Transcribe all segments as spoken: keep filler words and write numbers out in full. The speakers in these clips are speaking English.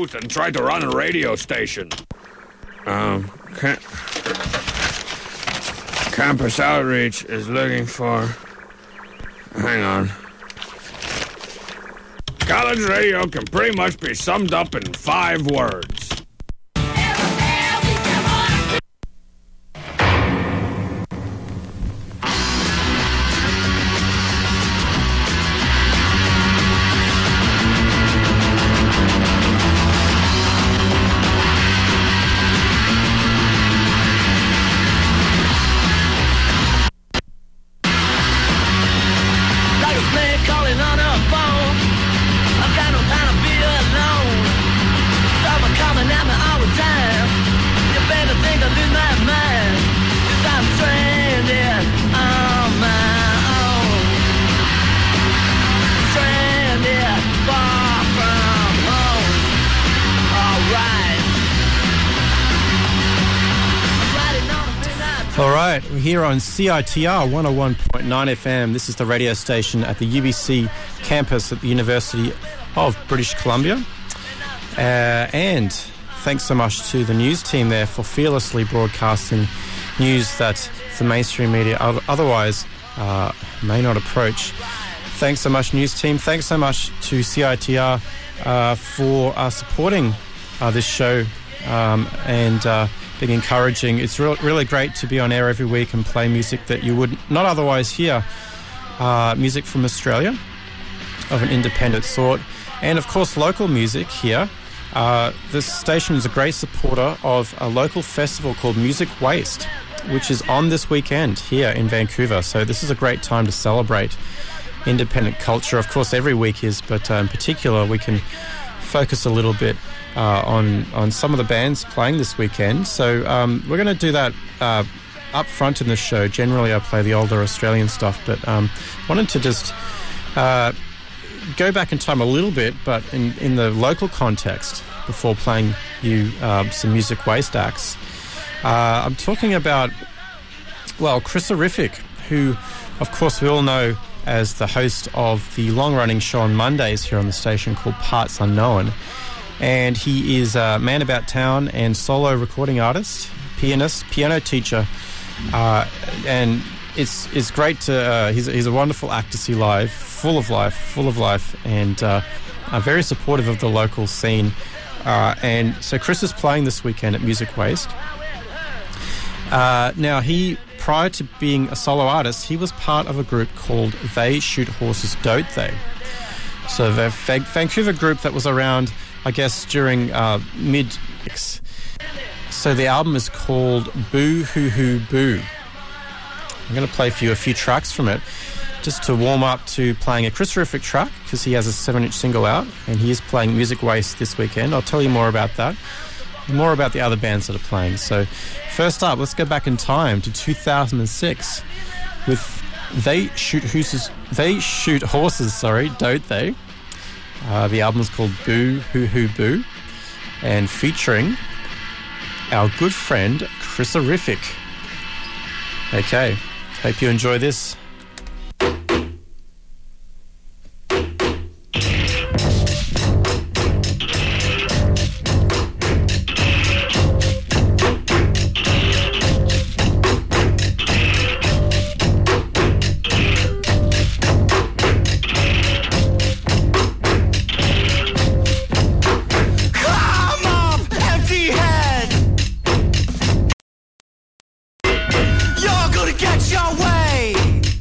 booth and tried to run a radio station. Um, ca- Campus Outreach is looking for... Hang on. College radio can pretty much be summed up in five words. Here on C I T R one oh one point nine F M. This is the radio station at the U B C campus at the University of British Columbia. Uh, and thanks so much to the news team there for fearlessly broadcasting news that the mainstream media otherwise uh, may not approach. Thanks so much, news team. Thanks so much to C I T R uh, for uh, supporting uh, this show um, and uh, being encouraging. It's re- really great to be on air every week and play music that you would not otherwise hear. Uh, music from Australia of an independent sort. And of course, local music here. Uh, this station is a great supporter of a local festival called Music Waste, which is on this weekend here in Vancouver. So this is a great time to celebrate independent culture. Of course, every week is, but uh, in particular, we can focus a little bit uh, on on some of the bands playing this weekend. So um, we're going to do that uh, up front in the show. Generally, I play the older Australian stuff, but um, wanted to just uh, go back in time a little bit, but in, in the local context, before playing you uh, some Music Waste acts. Uh, I'm talking about, well, Chrisorific, who, of course, we all know as the host of the long-running show on Mondays here on the station called Parts Unknown. And he is a man about town and solo recording artist, pianist, piano teacher. Uh, and it's it's great to... Uh, he's, he's a wonderful act to see live, full of life, full of life, and uh, uh, very supportive of the local scene. Uh, and so Chris is playing this weekend at Music Waste. Uh, now, he... Prior to being a solo artist, he was part of a group called They Shoot Horses, Don't They? So the Vancouver group that was around, I guess, during uh, mid... So the album is called Boo Hoo Hoo Boo. I'm going to play for you a few tracks from it, just to warm up to playing a Chrisorific track, because he has a seven-inch single out, and he is playing Music Waste this weekend. I'll tell you more about that. More about the other bands that are playing. So first up, let's go back in time to two thousand six with They Shoot Horses, They Shoot Horses, sorry, Don't They? Uh, the album's called Boo Hoo Hoo Boo, and featuring our good friend Chrisorific. Okay, hope you enjoy this. Get your way.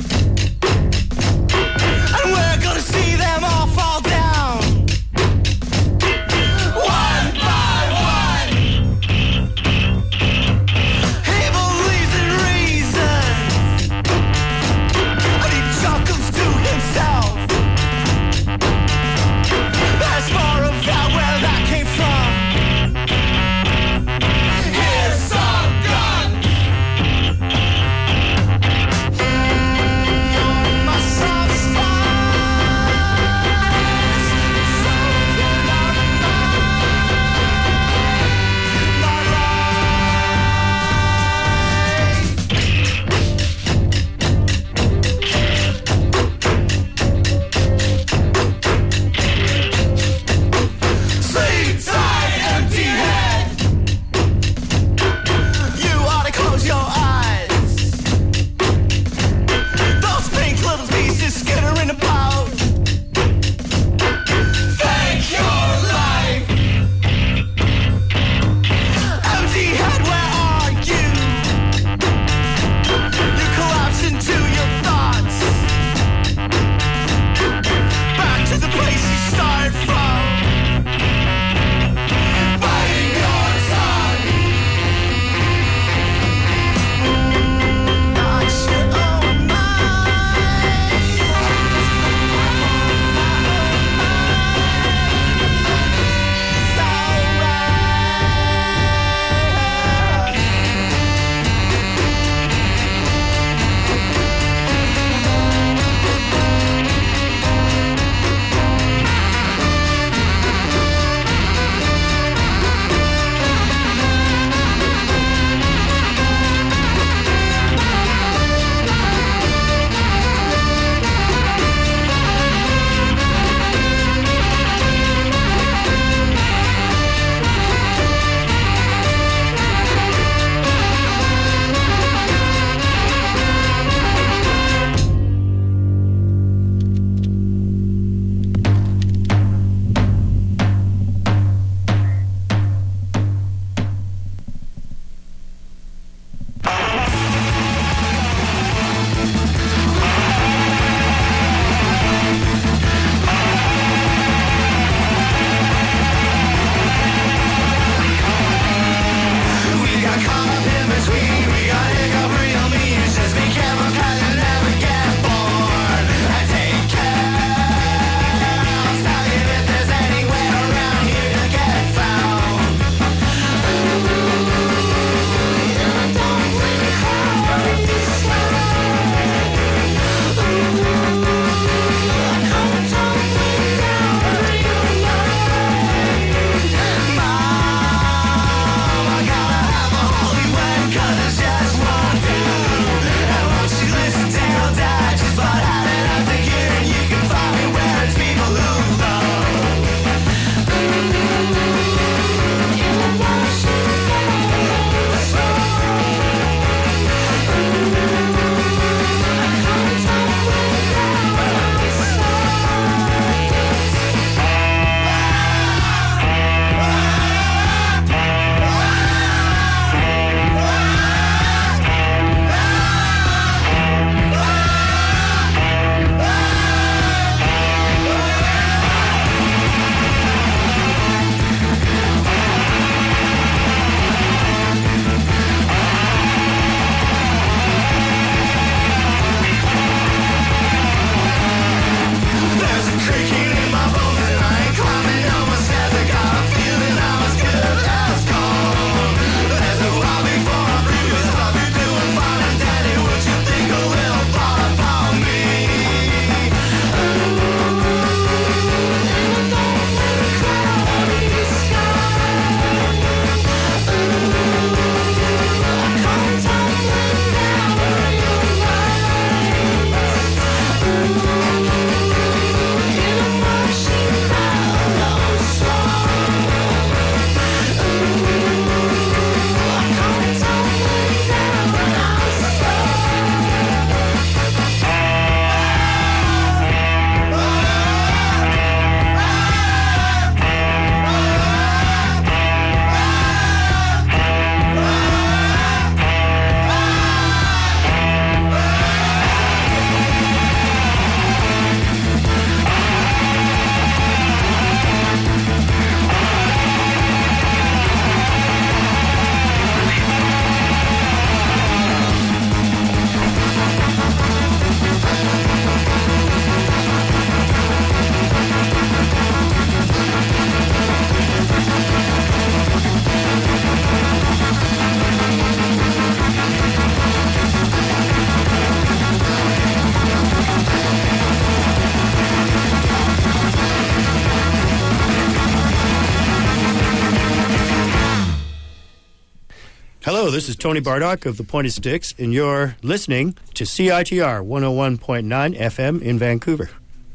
Hello, this is Tony Bardock of the Pointed Sticks, and you're listening to C I T R one oh one point nine F M in Vancouver.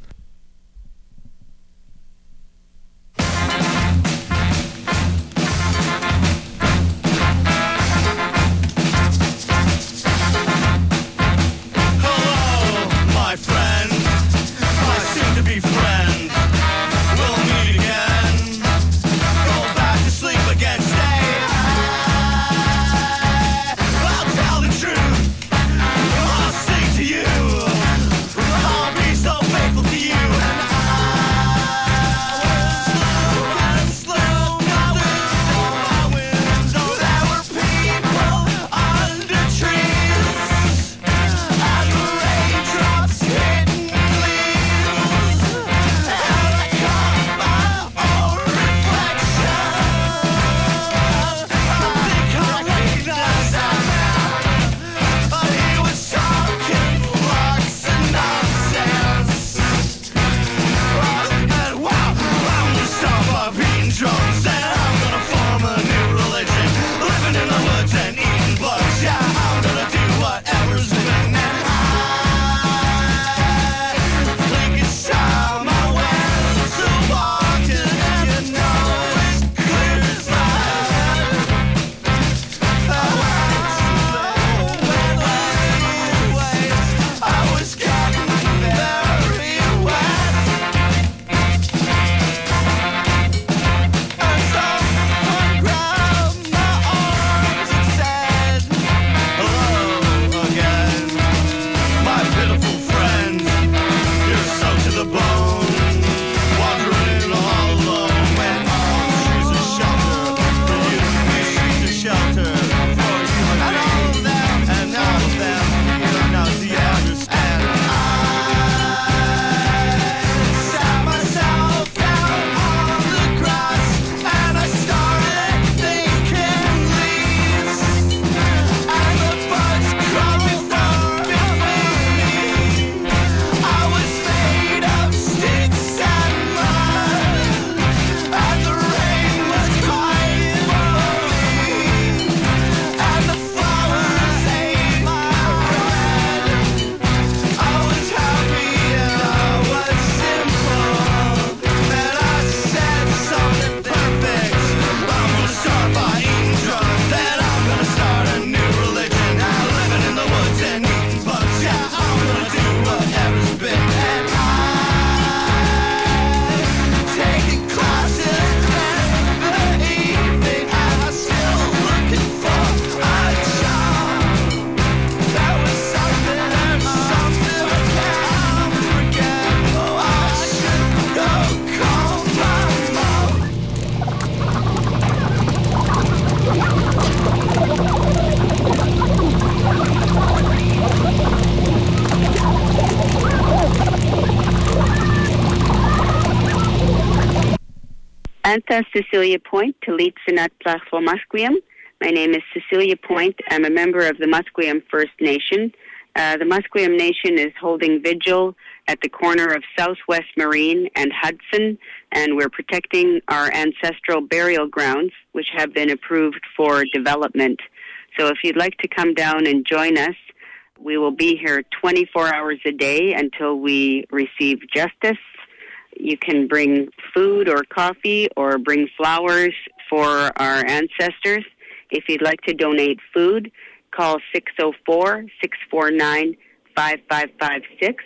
Anta Cecilia Point, Talitsanat Plachvo Musqueam. My name is Cecilia Point. I'm a member of the Musqueam First Nation. Uh, the Musqueam Nation is holding vigil at the corner of Southwest Marine and Hudson, and we're protecting our ancestral burial grounds, which have been approved for development. So if you'd like to come down and join us, we will be here twenty-four hours a day until we receive justice. You can bring food or coffee or bring flowers for our ancestors. If you'd like to donate food, call six oh four, six four nine, five five five six.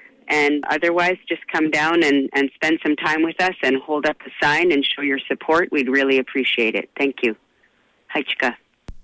And otherwise, just come down and, and spend some time with us and hold up a sign and show your support. We'd really appreciate it. Thank you. Haichka.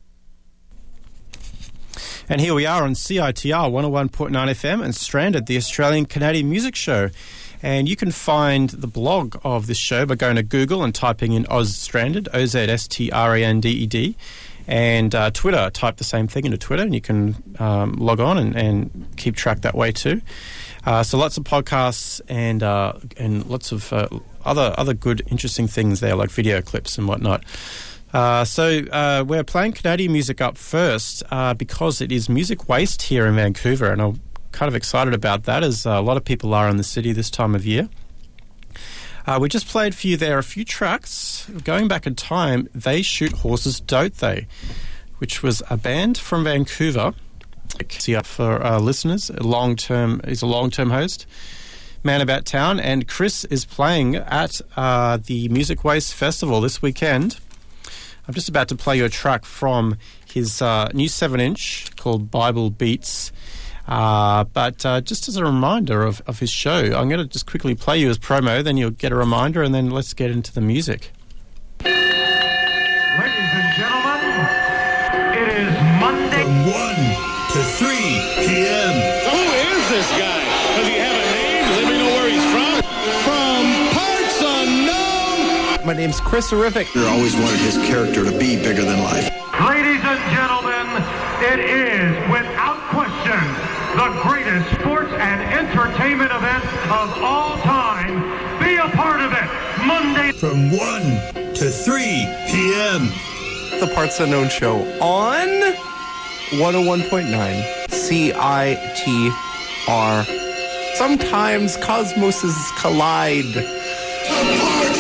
And here we are on C I T R one oh one point nine F M and Stranded, the Australian-Canadian Music Show. And you can find the blog of this show by going to Google and typing in Oz Stranded, O Z S T R A N D E D. And uh, Twitter, type the same thing into Twitter, and you can um, log on and, and keep track that way too. Uh, so lots of podcasts and uh, and lots of uh, other other good, interesting things there, like video clips and whatnot. Uh, so uh, we're playing Canadian music up first uh, because it is Music Waste here in Vancouver, and I'm kind of excited about that, as uh, a lot of people are in the city this time of year. Uh, we just played for you there a few tracks. Going back in time, They Shoot Horses, Don't They? which was a band from Vancouver. For our listeners, a long-term, he's a long-term host, Man About Town, and Chris is playing at uh, the Music Waste Festival this weekend. I'm just about to play you a track from his uh, new seven-inch called Bible Beats. Uh, but uh, just as a reminder of, of his show, I'm going to just quickly play you as promo, then you'll get a reminder, and then let's get into the music. Ladies and gentlemen, it is Monday. From one to three p.m. Who is this guy? Does he have a name? Does anybody know where he's from? From parts unknown. My name's Chris Horrific. I always wanted his character to be bigger than life. Ladies and gentlemen, it is, without question, the greatest sports and entertainment event of all time. Be a part of it. Monday. From one to three p.m. The Parts Unknown Show on one oh one point nine C I T R. Sometimes cosmoses collide. The Parts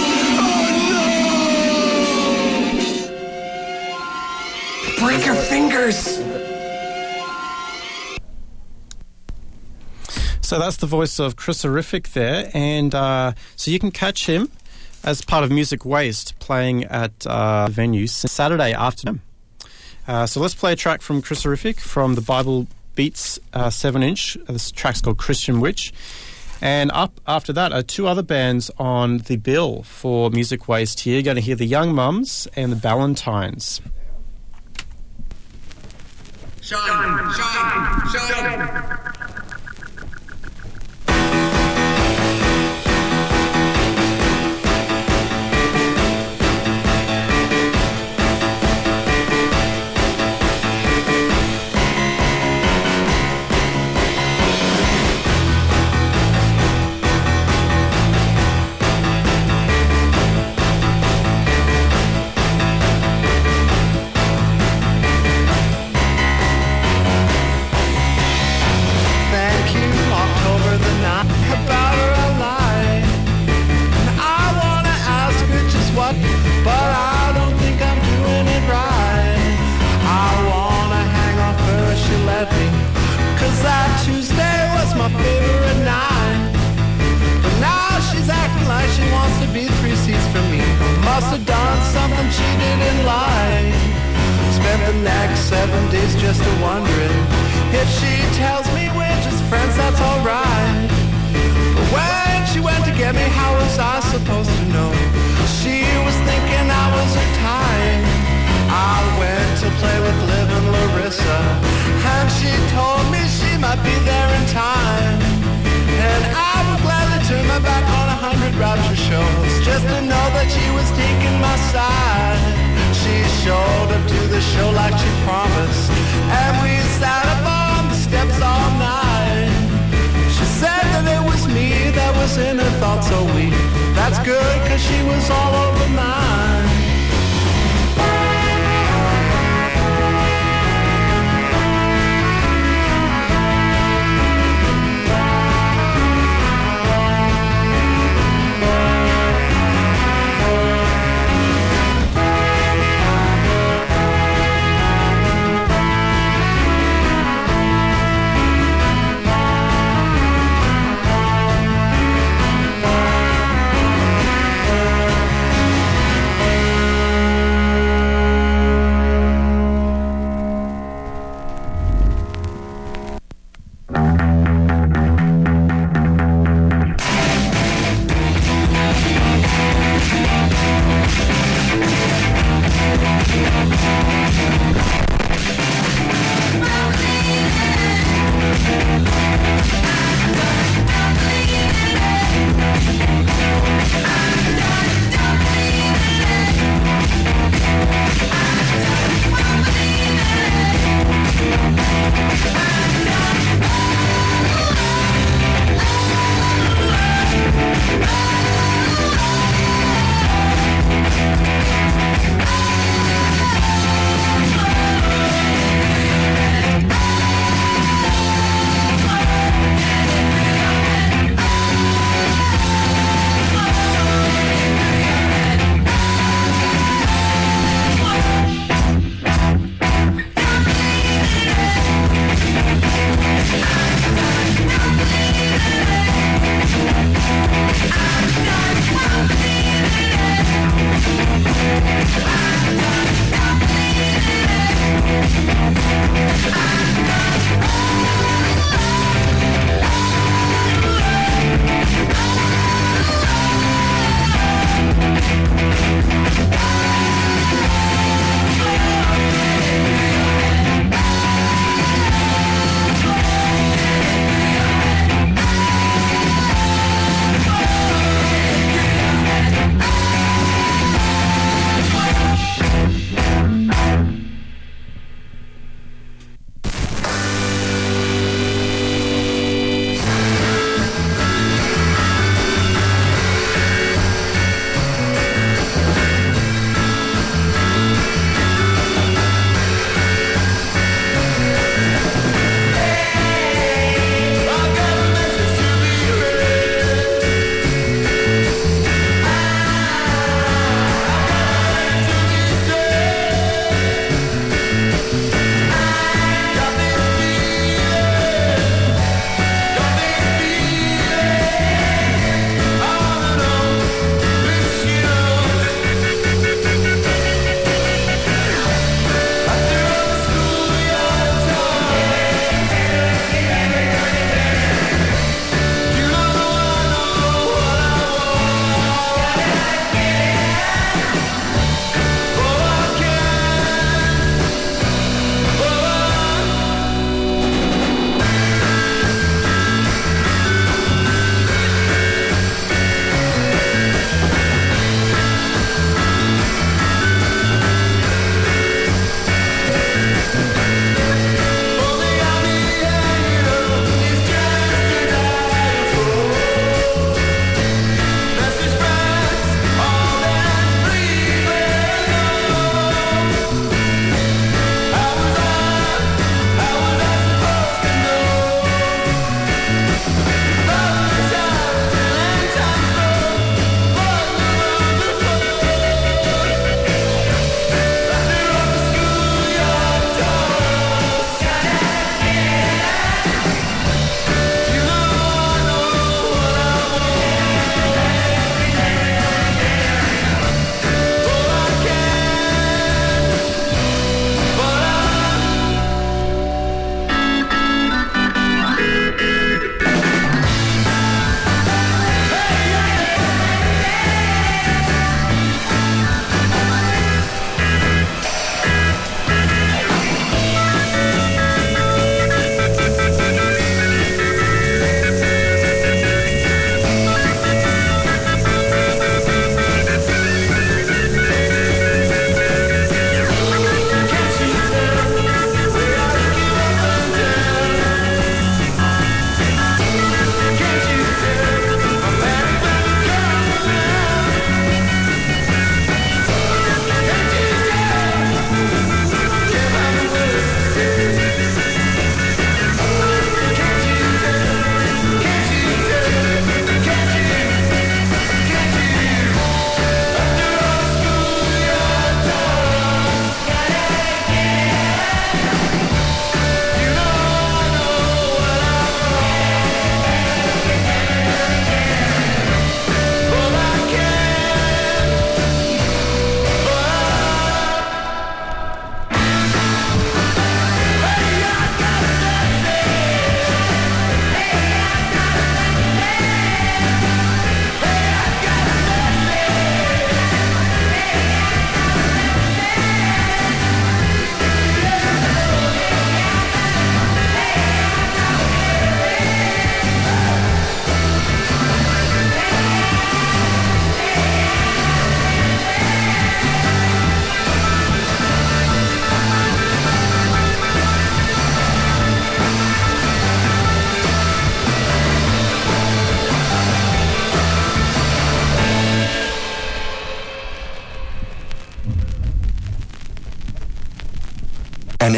Unknown! Break your fingers! So that's the voice of Chris Horrific there, and uh, so you can catch him as part of Music Waste playing at uh, venue Saturday afternoon. Uh, so let's play a track from Chris Horrific from the Bible Beats uh, seven inch. This track's called Christian Witch. And up after that are two other bands on the bill for Music Waste here. You're going to hear the Young Mums and the Ballantines. Shine, shine, shine.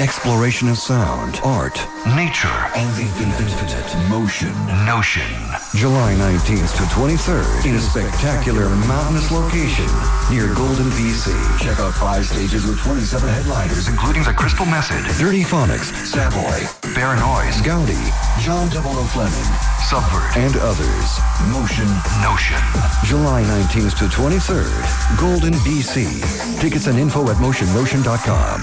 exploration of sound, art, nature, and the infinite motion. Notion. July nineteenth to twenty-third in a spectacular mountainous location near Golden, B C. Check out five stages with twenty-seven headliners, including The Crystal Method, Dirty Phonics, Savoy, Baranoise, Gaudi, John Double O Fleming, Subvert, and others. Motion Notion. July nineteenth to twenty-third, Golden, B C. Tickets and info at motion notion dot com.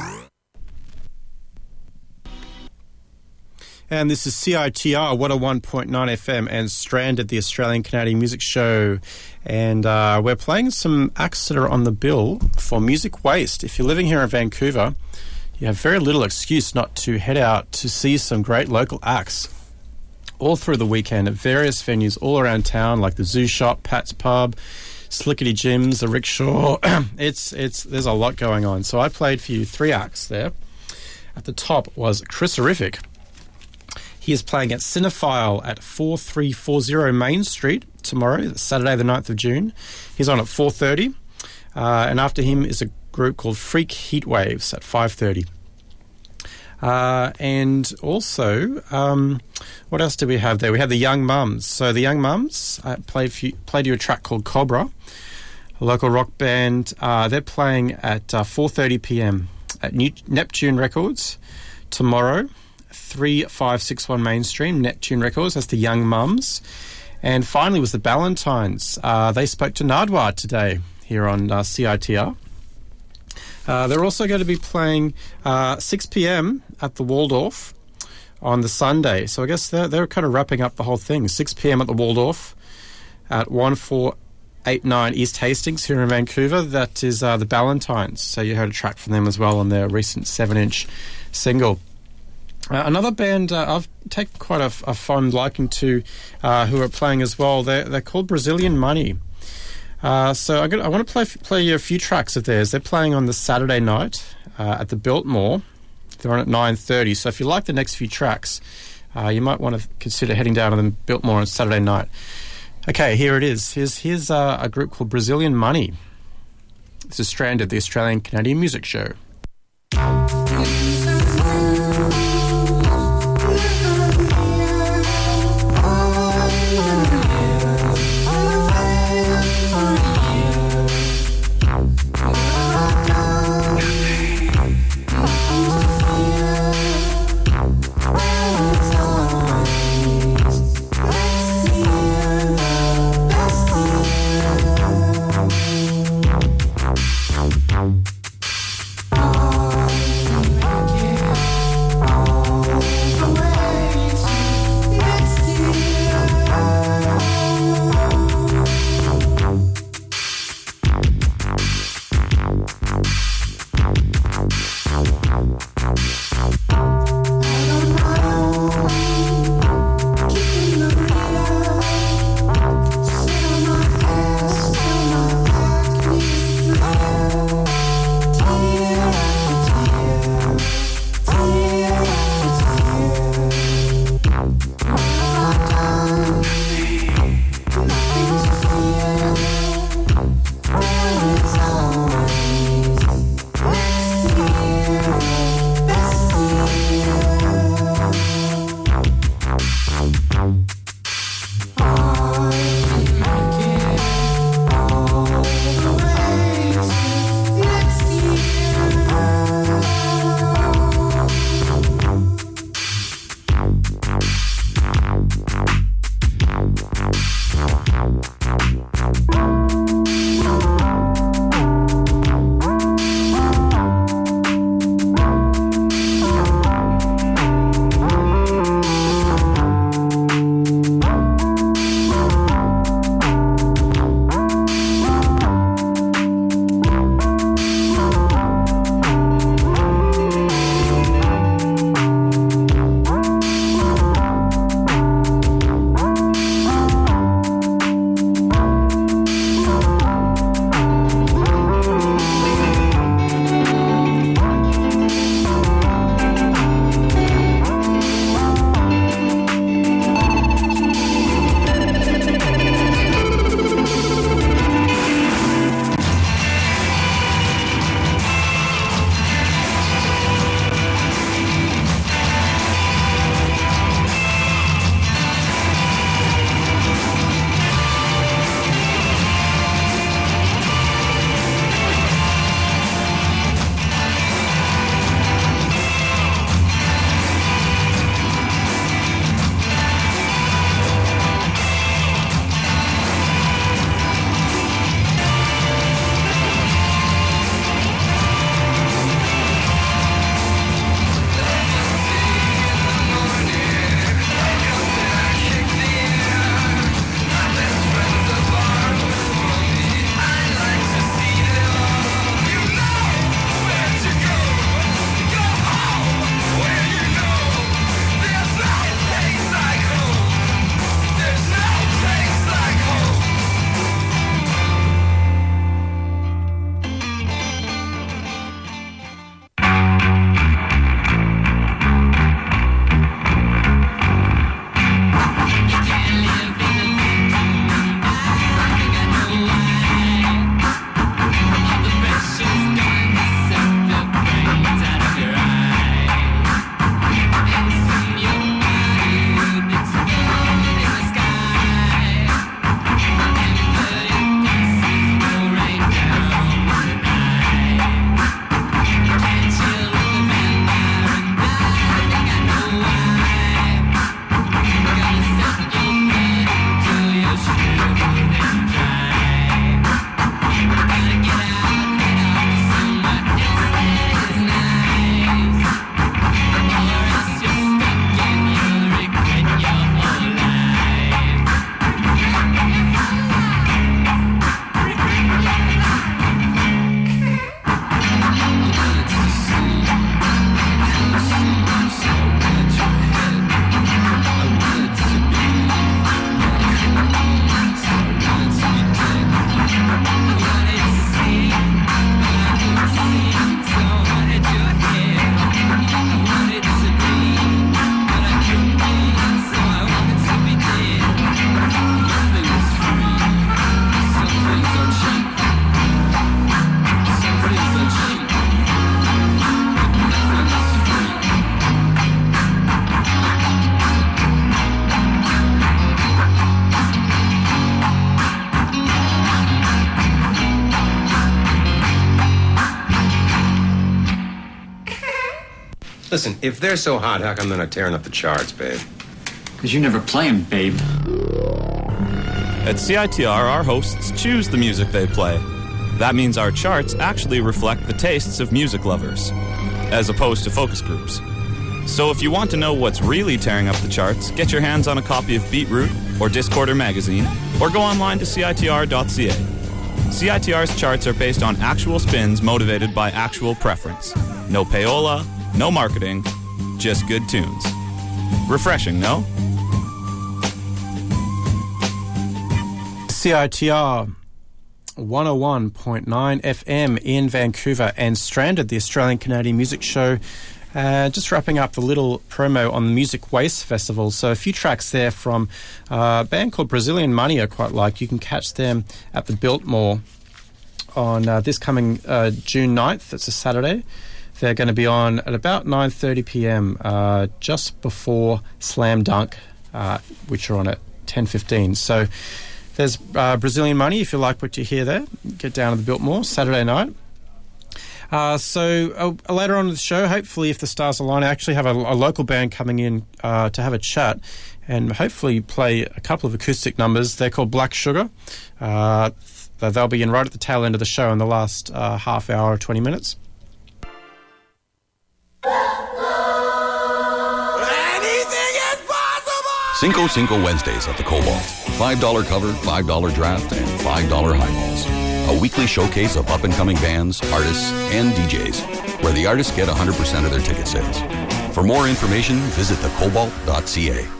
And this is C I T R one oh one point nine F M and Stranded, the Australian Canadian Music Show. And uh, we're playing some acts that are on the bill for Music Waste. If you're living here in Vancouver, you have very little excuse not to head out to see some great local acts all through the weekend at various venues all around town, like the Zoo Shop, Pat's Pub, Slickety Jim's, the Rickshaw. it's it's there's a lot going on. So I played for you three acts there. At the top was Chris-erific. He is playing at Cinephile at forty-three forty Main Street tomorrow, Saturday the ninth of June. He's on at four thirty. Uh, and after him is a group called Freak Heatwaves at five thirty. Uh, and also, um, what else do we have there? We have the Young Mums. So the Young Mums uh, played, for you, played you a track called Cobra, a local rock band. Uh, they're playing at uh, four thirty p.m. at New- Neptune Records tomorrow. three five six one Mainstream, Neptune Records. That's the Young Mums. And finally was the Ballantines. Uh, they spoke to Nardwar today here on uh, C I T R. Uh, they're also going to be playing uh, six p.m. at the Waldorf on the Sunday. So I guess they're, they're kind of wrapping up the whole thing. six p.m. at the Waldorf at one four eight nine East Hastings here in Vancouver. That is uh, the Ballantines. So you heard a track from them as well on their recent seven-inch single. Uh, another band uh, I've taken quite a, a fond liking to, uh, who are playing as well. They're, they're called Brazilian Money. Uh, so I'm gonna, I want to play play you a few tracks of theirs. They're playing on the Saturday night uh, at the Biltmore. They're on at nine thirty. So if you like the next few tracks, uh, you might want to consider heading down to the Biltmore on Saturday night. Okay, here it is. Here's, here's uh, a group called Brazilian Money. This is Stranded, the Australian Canadian Music Show. Oh Listen, if they're so hot, how come they're not tearing up the charts, babe? Because you never play them, babe. At C I T R, our hosts choose the music they play. That means our charts actually reflect the tastes of music lovers, as opposed to focus groups. So if you want to know what's really tearing up the charts, get your hands on a copy of Beatroot or Discorder magazine, or go online to C I T R dot C A. C I T R's charts are based on actual spins motivated by actual preference. No payola, no marketing, just good tunes. Refreshing, no? C I T R one oh one point nine F M in Vancouver and Stranded, the Australian Canadian Music Show. Uh, just wrapping up the little promo on the Music Waste Festival. So a few tracks there from uh, a band called Brazilian Money I quite like. You can catch them at the Biltmore on uh, this coming uh, June ninth. It's a Saturday. They're going to be on at about nine thirty p.m. Uh, just before Slam Dunk, uh, which are on at ten fifteen. So there's uh, Brazilian Money, if you like what you hear there. Get down to the Biltmore, Saturday night. Uh, so uh, later on in the show, hopefully if the stars align, I actually have a, a local band coming in uh, to have a chat and hopefully play a couple of acoustic numbers. They're called Black Sugar. Uh, they'll be in right at the tail end of the show in the last uh, half hour or twenty minutes. Cinco Cinco Wednesdays at the Cobalt. five dollar cover, five dollar draft, and five dollar highballs. A weekly showcase of up-and-coming bands, artists, and D Js, where the artists get one hundred percent of their ticket sales. For more information, visit the cobalt dot c a.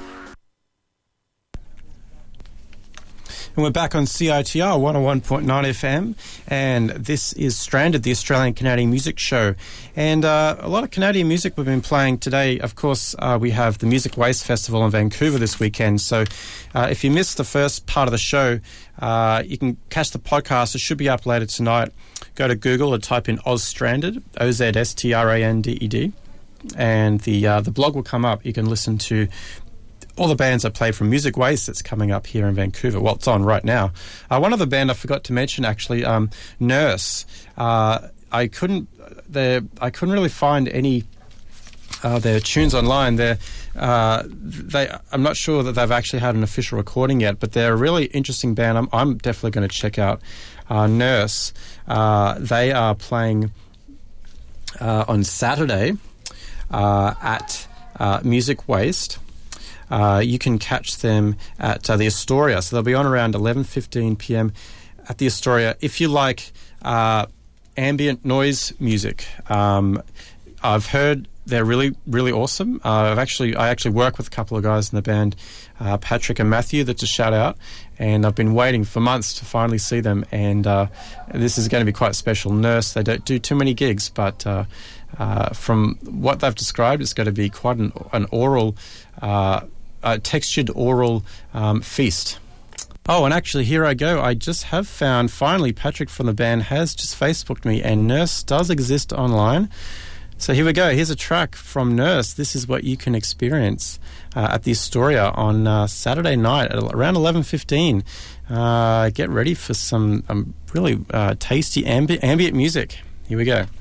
And we're back on C I T R one oh one point nine F M, and this is Stranded, the Australian Canadian Music Show. And uh, a lot of Canadian music we've been playing today. Of course, uh, we have the Music Waste Festival in Vancouver this weekend. So uh, if you missed the first part of the show, uh, you can catch the podcast. It should be up later tonight. Go to Google and type in Oz Stranded, O Z S T R A N D E D, and the, uh, the blog will come up. You can listen to all the bands I play from Music Waste that's coming up here in Vancouver. Well, it's on right now. Uh, one other band I forgot to mention, actually, um, Nurse. Uh, I couldn't, I couldn't really find any uh, their tunes online. They're, uh, they, I'm not sure that they've actually had an official recording yet, but they're a really interesting band. I'm, I'm definitely going to check out uh, Nurse. Uh, they are playing uh, on Saturday uh, at uh, Music Waste. Uh, you can catch them at uh, the Astoria. So they'll be on around eleven fifteen p.m. at the Astoria. If you like uh, ambient noise music, um, I've heard they're really, really awesome. Uh, I've actually, I actually work with a couple of guys in the band, uh, Patrick and Matthew, that's a shout out. And I've been waiting for months to finally see them. And uh, this is going to be quite special. Nurse, they don't do too many gigs, but uh, uh, from what they've described, it's going to be quite an, an oral uh Uh, textured oral um, feast. Oh, and actually, here I go. I just have found, finally, Patrick from the band has just Facebooked me, and Nurse does exist online. So here we go. Here's a track from Nurse. This is what you can experience uh, at the Astoria on uh, Saturday night at around eleven fifteen. Uh, get ready for some um, really uh, tasty ambi- ambient music. Here we go.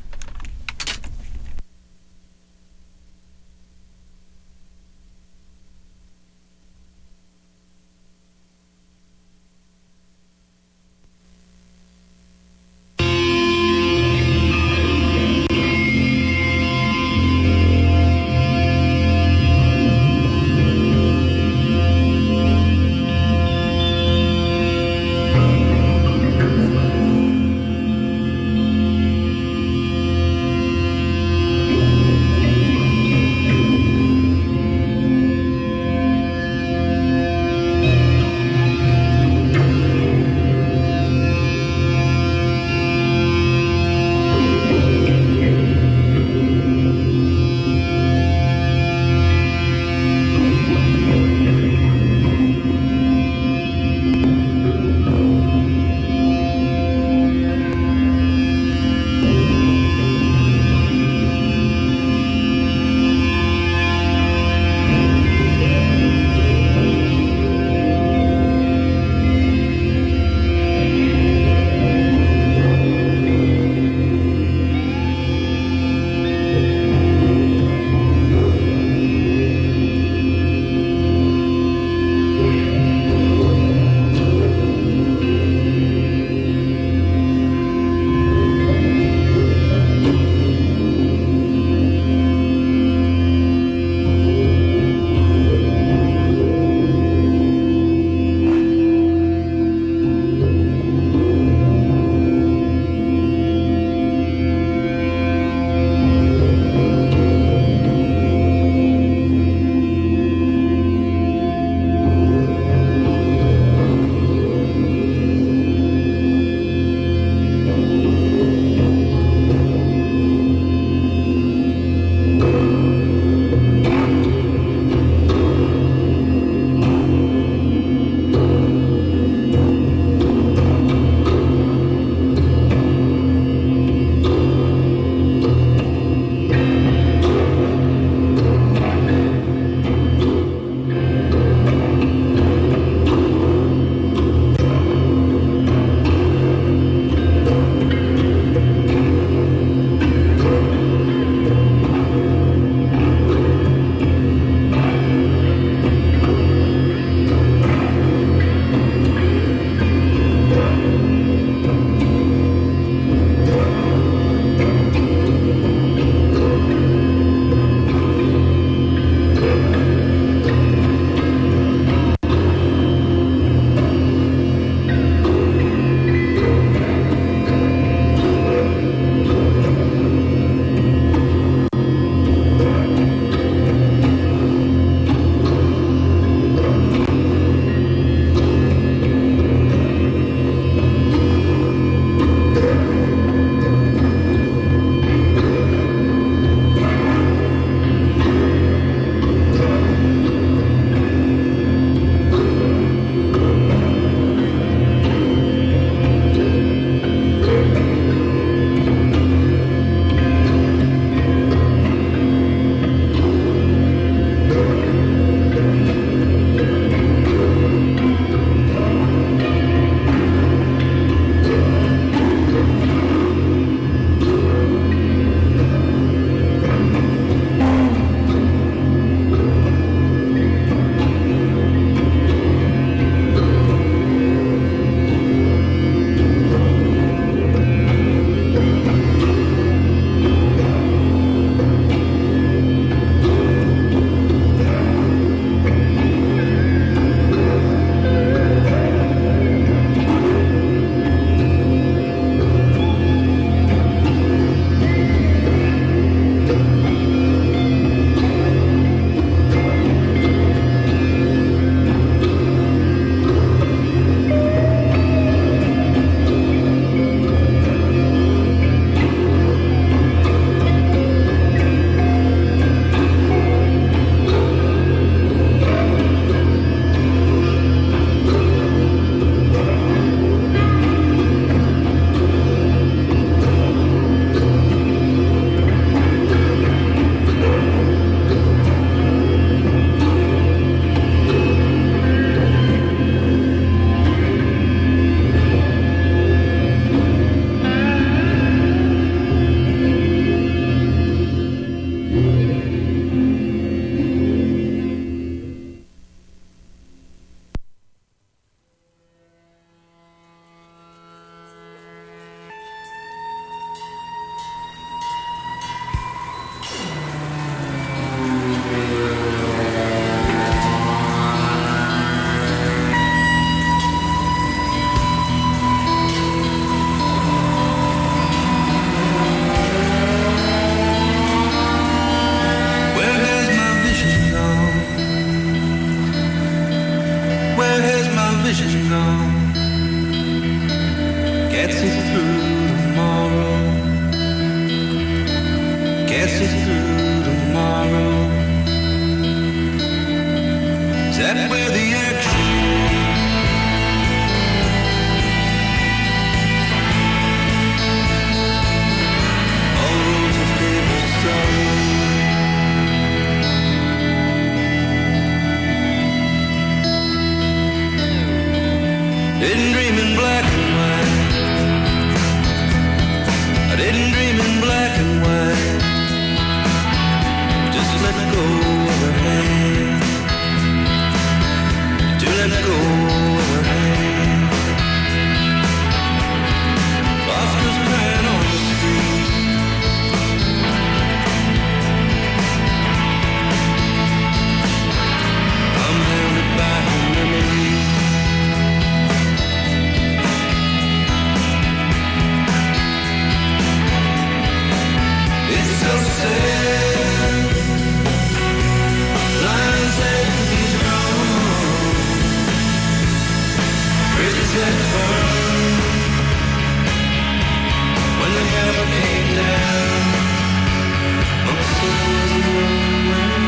vision gone? Gets it through tomorrow. Gets it through tomorrow. Is that where the action? All roads are paved sorrow. Didn't dream in black and white. I didn't dream in black and white. Just let go of her hand. To let go of her hand. Oscar's crying on the street. I'm hounded by her memory. It's so sad. Lines that he's wrong. Bridges that burn. When the hammer came down, my soul was alone.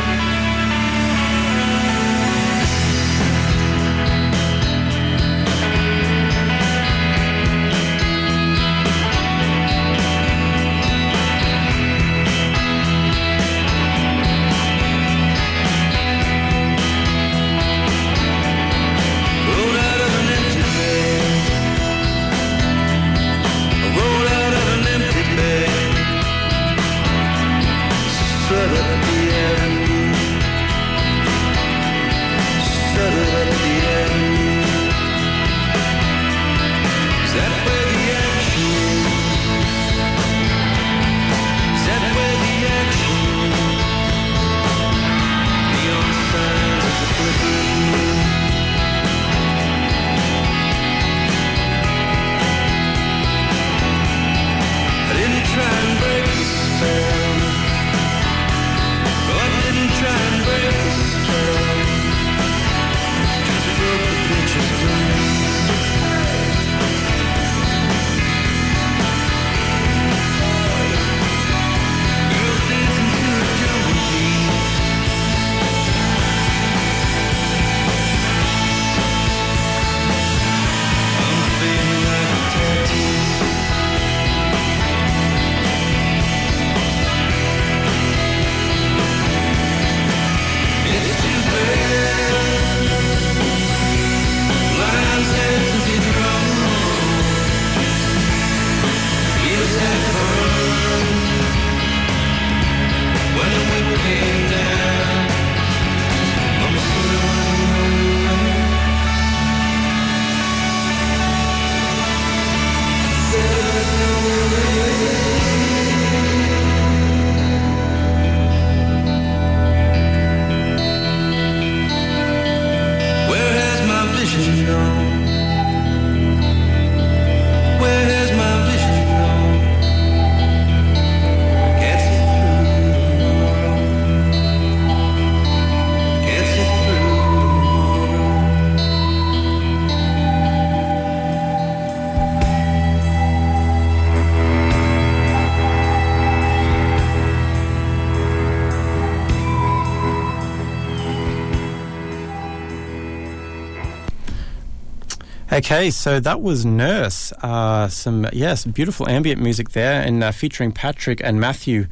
Okay, so that was Nurse. Uh, some, yes, beautiful ambient music there, and uh, featuring Patrick and Matthew,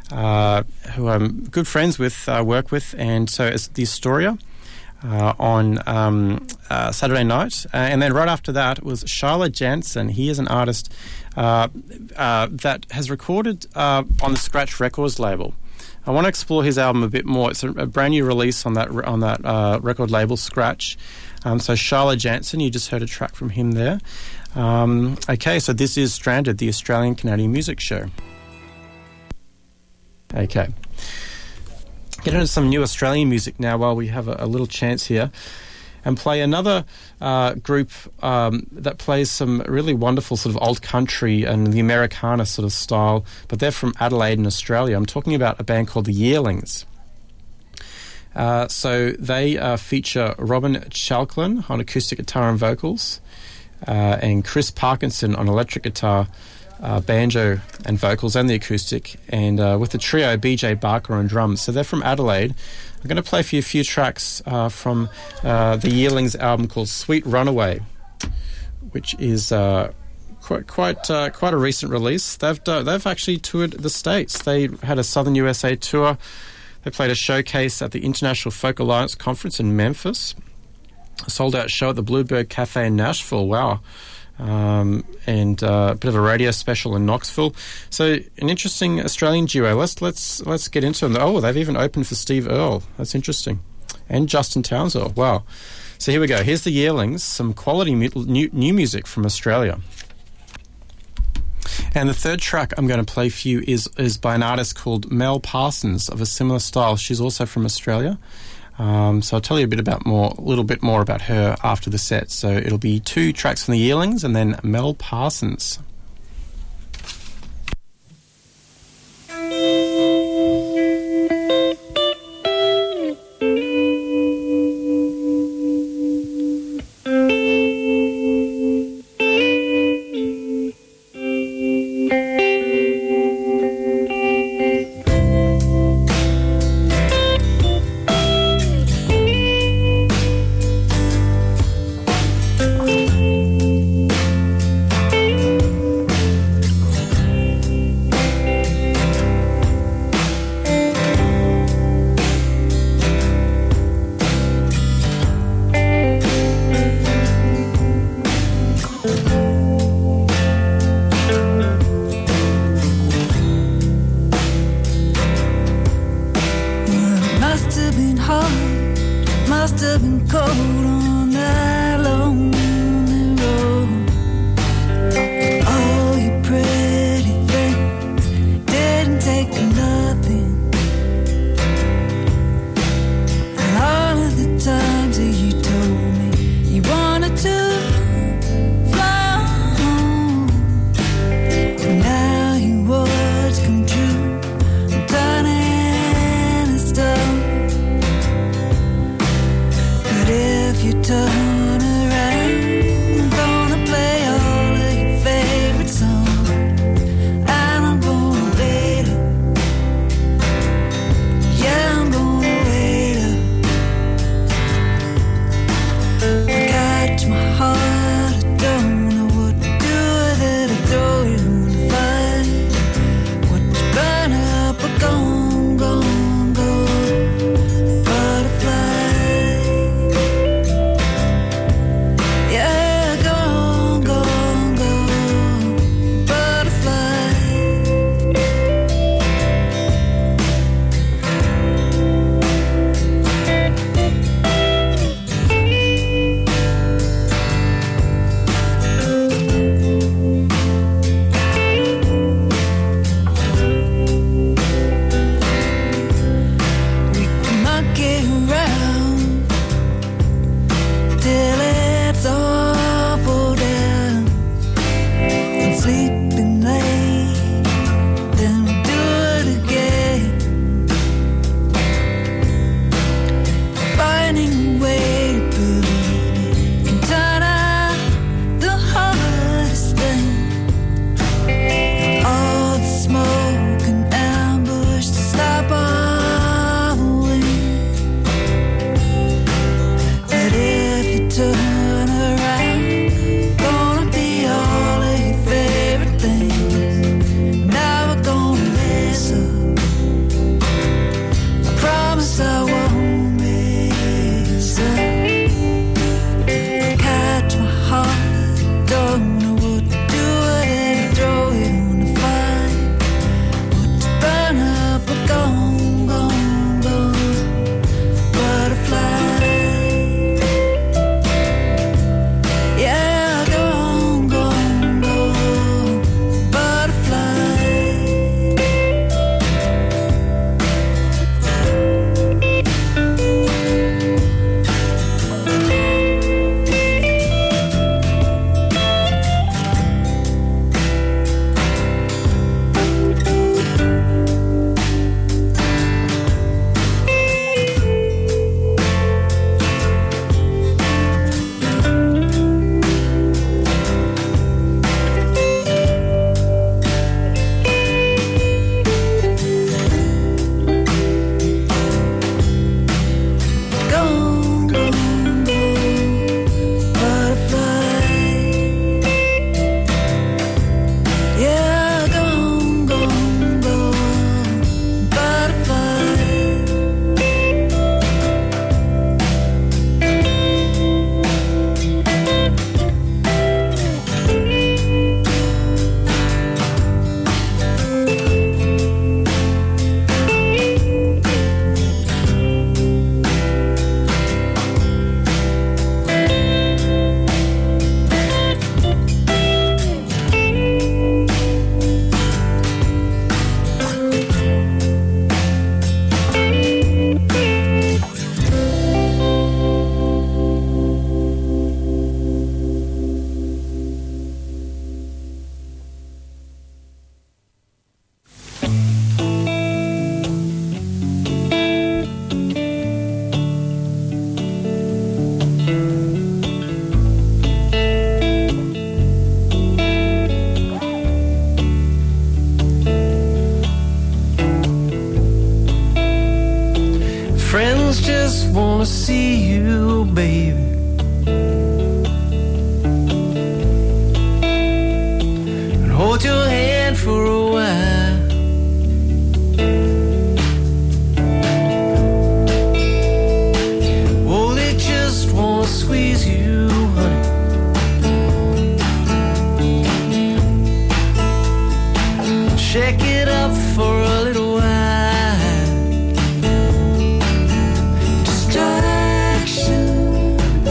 uh, who I'm good friends with, uh, work with, and so it's the Astoria uh, on um, uh, Saturday night. Uh, and then right after that was Charlotte Jansen. He is an artist uh, uh, that has recorded uh, on the Scratch Records label. I want to explore his album a bit more. It's a, a brand new release on that on that uh, record label, Scratch. Um, so Charlotte Jansen, you just heard a track from him there. Um, okay, so this is Stranded, the Australian-Canadian music show. Okay. Get into some new Australian music now while we have a, a little chance here, and play another uh, group um, that plays some really wonderful sort of old country and the Americana sort of style, but they're from Adelaide in Australia. I'm talking about a band called the Yearlings. Uh, so they uh, feature Robin Chalklin on acoustic guitar and vocals, uh, and Chris Parkinson on electric guitar, uh, banjo and vocals, and the acoustic, and uh, with the trio B J Barker on drums. So they're from Adelaide. I'm going to play for you a few tracks uh, from uh, the Yearlings album called Sweet Runaway, which is uh, quite quite uh, quite a recent release. They've done, they've actually toured the States. They had a Southern U S A tour. They played a showcase at the International Folk Alliance Conference in Memphis. A sold-out show at the Bluebird Cafe in Nashville. Wow. Um, and uh, a bit of a radio special in Knoxville. So an interesting Australian duo. Let's let's let's get into them. Oh, they've even opened for Steve Earle. That's interesting. And Justin Townsend. Wow. So here we go. Here's the Yearlings, some quality mu- new, new music from Australia. And the third track I'm going to play for you is is by an artist called Mel Parsons of a similar style. She's also from Australia. Um, so I'll tell you a bit about more, a little bit more about her after the set. So it'll be two tracks from the Yearlings and then Mel Parsons. I won't mess up. baby. And hold your hand for a while. Oh, they just won't squeeze you, honey. Shake it up for a little while. Distraction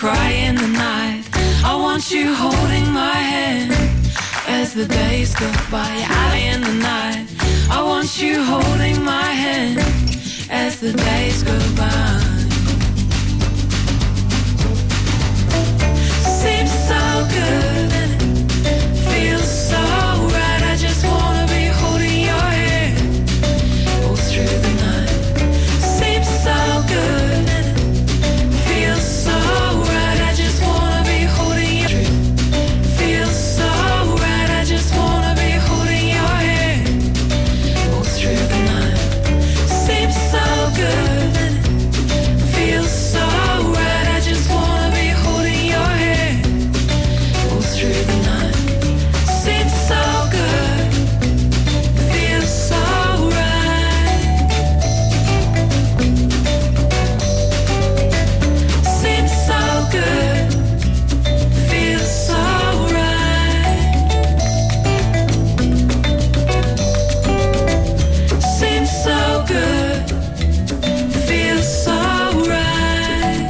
cry in the night. I want you holding my hand as the days go by. Out in the night, I want you holding my hand as the days go by. Seems so good and it feels so right. I just wanna be holding your hand all through the night. Seems so good and it feels so right. I just wanna be holding your hand. Feels so right. I just wanna be holding your hand all through the night. Seems so good and it feels so right. I just wanna be holding your hand all through the night. Seems so good, feels so right. Seems so good, feels so right. Seems so good, feels so right.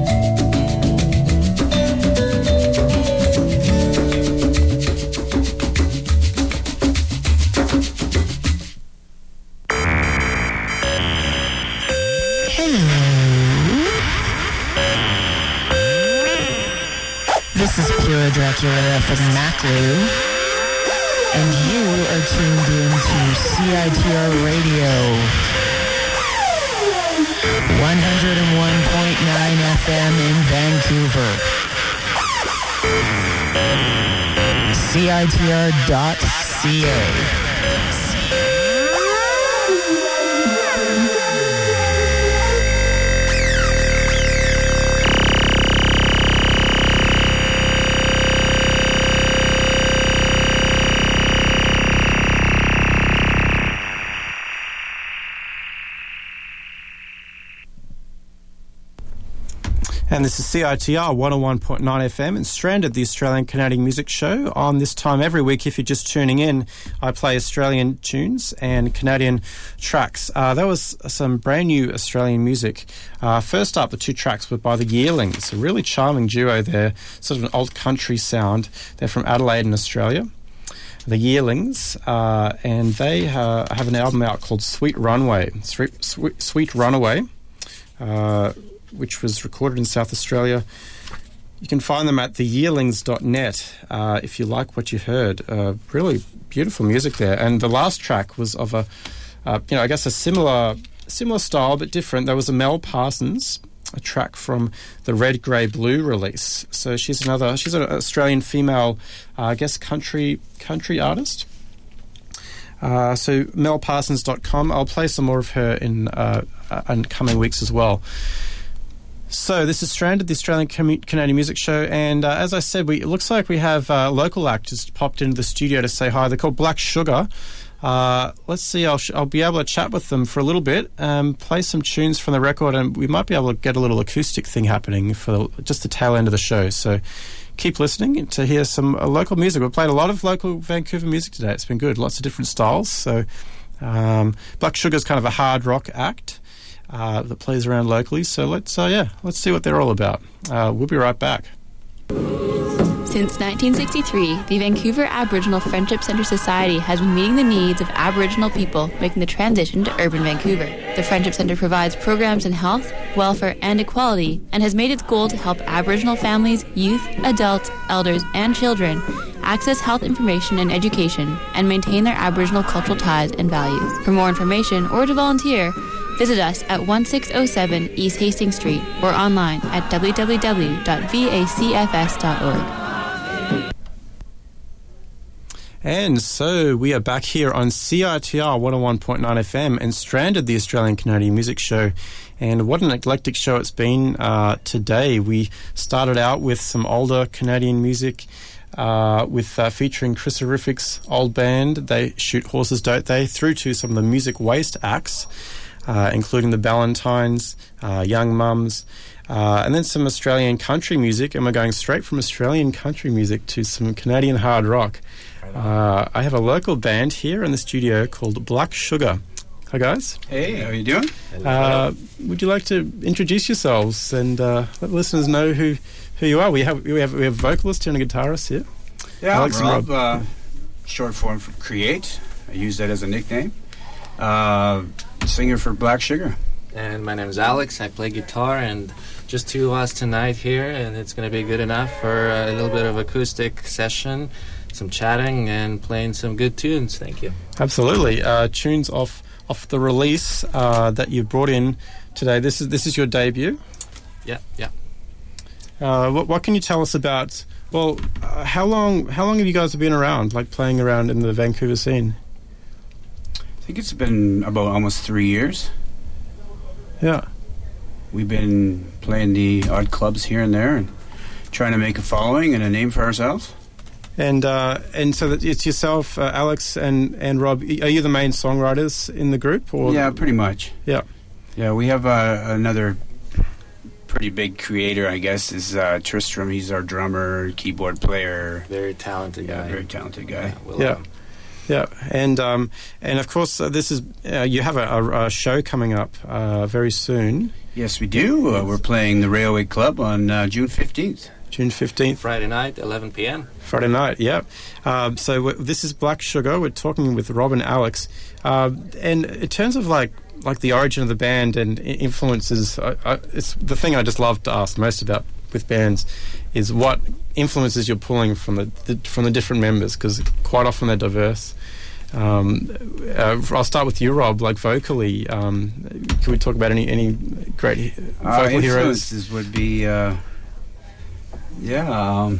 This is Pure Dracula from Maclu, and you are tuned in to C I T R Radio, one oh one point nine F M in Vancouver, C I T R dot C A. And this is C I T R one oh one point nine F M and Stranded, the Australian Canadian Music Show. On this time every week, if you're just tuning in, I play Australian tunes and Canadian tracks. Uh, that was some brand new Australian music. Uh, first up, the two tracks were by the Yearlings, a really charming duo there, sort of an old country sound. They're from Adelaide in Australia. The Yearlings, uh, and they uh, have an album out called Sweet Runaway. Sweet, Sweet, Sweet Runaway. Uh, which was recorded in South Australia. You can find them at the yearlings dot net uh, if you like what you heard. Uh, really beautiful music there. And the last track was of a, uh, you know, I guess a similar similar style but different. There was a Mel Parsons, a track from the Red, Grey, Blue release. So she's another, she's an Australian female, uh, I guess, country country artist. Uh, so mel parsons dot com. I'll play some more of her in, uh, in coming weeks as well. So this is Stranded, the Australian Canadian Music Show, and uh, as I said, we, it looks like we have uh, local actors popped into the studio to say hi. They're called Black Sugar. Uh, let's see, I'll, sh- I'll be able to chat with them for a little bit, um, play some tunes from the record, and we might be able to get a little acoustic thing happening for just the tail end of the show. So keep listening to hear some uh, local music. We've played a lot of local Vancouver music today. It's been good, lots of different styles. So um, Black Sugar's kind of a hard rock act. Uh, that plays around locally, so let's uh, yeah, let's see what they're all about. Uh, we'll be right back. Since nineteen sixty-three, the Vancouver Aboriginal Friendship Centre Society has been meeting the needs of Aboriginal people making the transition to urban Vancouver. The Friendship Centre provides programs in health, welfare, and equality, and has made its goal to help Aboriginal families, youth, adults, elders, and children access health information and education and maintain their Aboriginal cultural ties and values. For more information or to volunteer, visit us at sixteen oh seven East Hastings Street or online at w w w dot v a c f s dot org. And so we are back here on C I T R one oh one point nine F M and Stranded, the Australian Canadian Music Show. And what an eclectic show it's been uh, today. We started out with some older Canadian music uh, with uh, featuring Chris Horrific's old band, They Shoot Horses, Don't They, through to some of the music waste acts, uh, including the Ballantines, uh, Young Mums, uh, and then some Australian country music. And we're going straight from Australian country music to some Canadian hard rock. Uh, I have a local band here in the studio called Black Sugar. Hi, guys. Hey, how are you doing? Uh, would you like to introduce yourselves and uh, let listeners know who, who you are. We have we have we have vocalist and a guitarist here. Yeah, Alex I'm and Rob. Uh, short form for Create. I use that as a nickname. Uh, singer for Black Sugar. And my name is Alex. I play guitar, and just two of us tonight here, and it's going to be good enough for a little bit of acoustic session, some chatting, and playing some good tunes. Thank you. Absolutely, uh, tunes off off the release uh, that you brought in today. This is this is your debut. Yeah, yeah. Uh, what, what can you tell us about? Well, uh, how long how long have you guys been around, like playing around in the Vancouver scene? I think it's been about almost three years. Yeah. We've been playing the odd clubs here and there and trying to make a following and a name for ourselves. And uh, and so that it's yourself, uh, Alex, and, and Rob. Are you the main songwriters in the group? Or Yeah, pretty much. Yeah. Yeah, we have uh, another pretty big creator, I guess, is uh, Tristram. He's our drummer, keyboard player. Very talented yeah, guy. Very talented guy. Yeah. Yeah. Yeah, and um, and of course uh, this is uh, you have a, a, a show coming up uh, very soon. Yes, we do. Uh, we're playing the Railway Club on uh, June fifteenth. June fifteenth. Friday night, eleven p.m. Friday night, yeah. Uh, so w- this is Black Sugar. We're talking with Rob and Alex. Uh, and in terms of like like the origin of the band and i- influences, I, I, it's the thing I just love to ask most about with bands is what influences you're pulling from the, the from the different members, because quite often they're diverse. Um, uh, I'll start with you, Rob. Like vocally, um, can we talk about any any great he- Uh, vocal heroes? influences would be, uh, yeah. Um,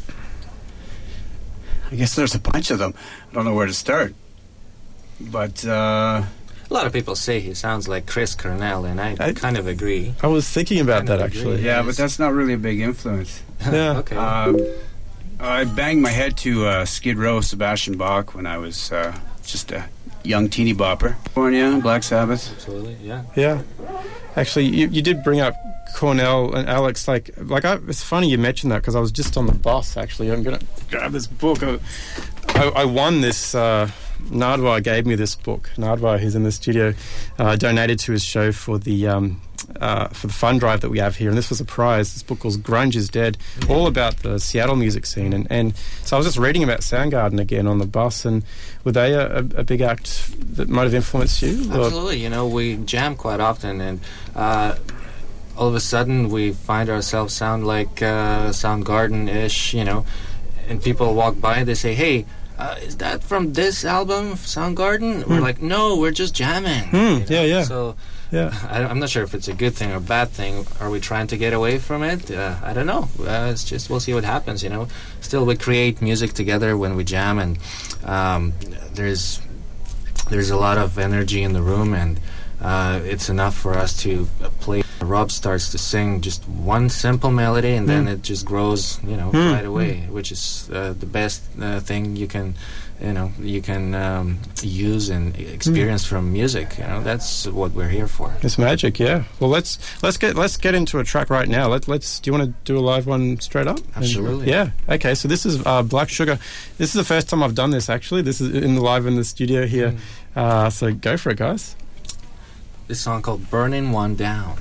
I guess there's a bunch of them. I don't know where to start, but. Uh, A lot of people say he sounds like Chris Cornell, and I, I kind of agree. I was thinking about Kind that of actually. agree, Yeah, yes. but that's not really a big influence. Yeah. Okay. Um, I banged my head to uh, Skid Row, Sebastian Bach, when I was uh, just a young teeny bopper. California, Black Sabbath. Absolutely, yeah. Yeah. Actually, you, you did bring up Cornell and Alex. Like, like I, it's funny you mentioned that because I was just on the bus. Actually, I'm gonna grab this book. I, I, I won this. Uh, Nardwar gave me this book. Nardwar, who's in the studio, uh, donated to his show for the um, uh, for the fund drive that we have here, and this was a prize. This book was Grunge is Dead, all about the Seattle music scene. And, and so I was just reading about Soundgarden again on the bus, and were they a, a, a big act that might have influenced you? Or? Absolutely. You know, we jam quite often, and uh, all of a sudden we find ourselves sound like uh, Soundgarden-ish, you know, and people walk by and they say, hey, Uh, is that from this album, Soundgarden? We're Hmm. like, no, we're just jamming. Hmm, you know? yeah, yeah. So, Yeah. I, I'm not sure if it's a good thing or bad thing. Are we trying to get away from it? Uh, I don't know. Uh, it's just, we'll see what happens, you know. Still, we create music together when we jam, and um, there's there's a lot of energy in the room, and uh, it's enough for us to uh, play. Rob starts to sing just one simple melody, and then Mm. it just grows, you know, Mm. right away, which is uh, the best uh, thing you can, you know, you can um, use and experience from music. You know, that's what we're here for. It's magic, yeah. Well, let's let's get let's get into a track right now. Let, let's. Do you want to do a live one straight up? Absolutely. Yeah. Okay. So this is uh, Black Sugar. This is the first time I've done this. Actually, this is in the live in the studio here. Uh, so go for it, guys. This song called "Burning One Down."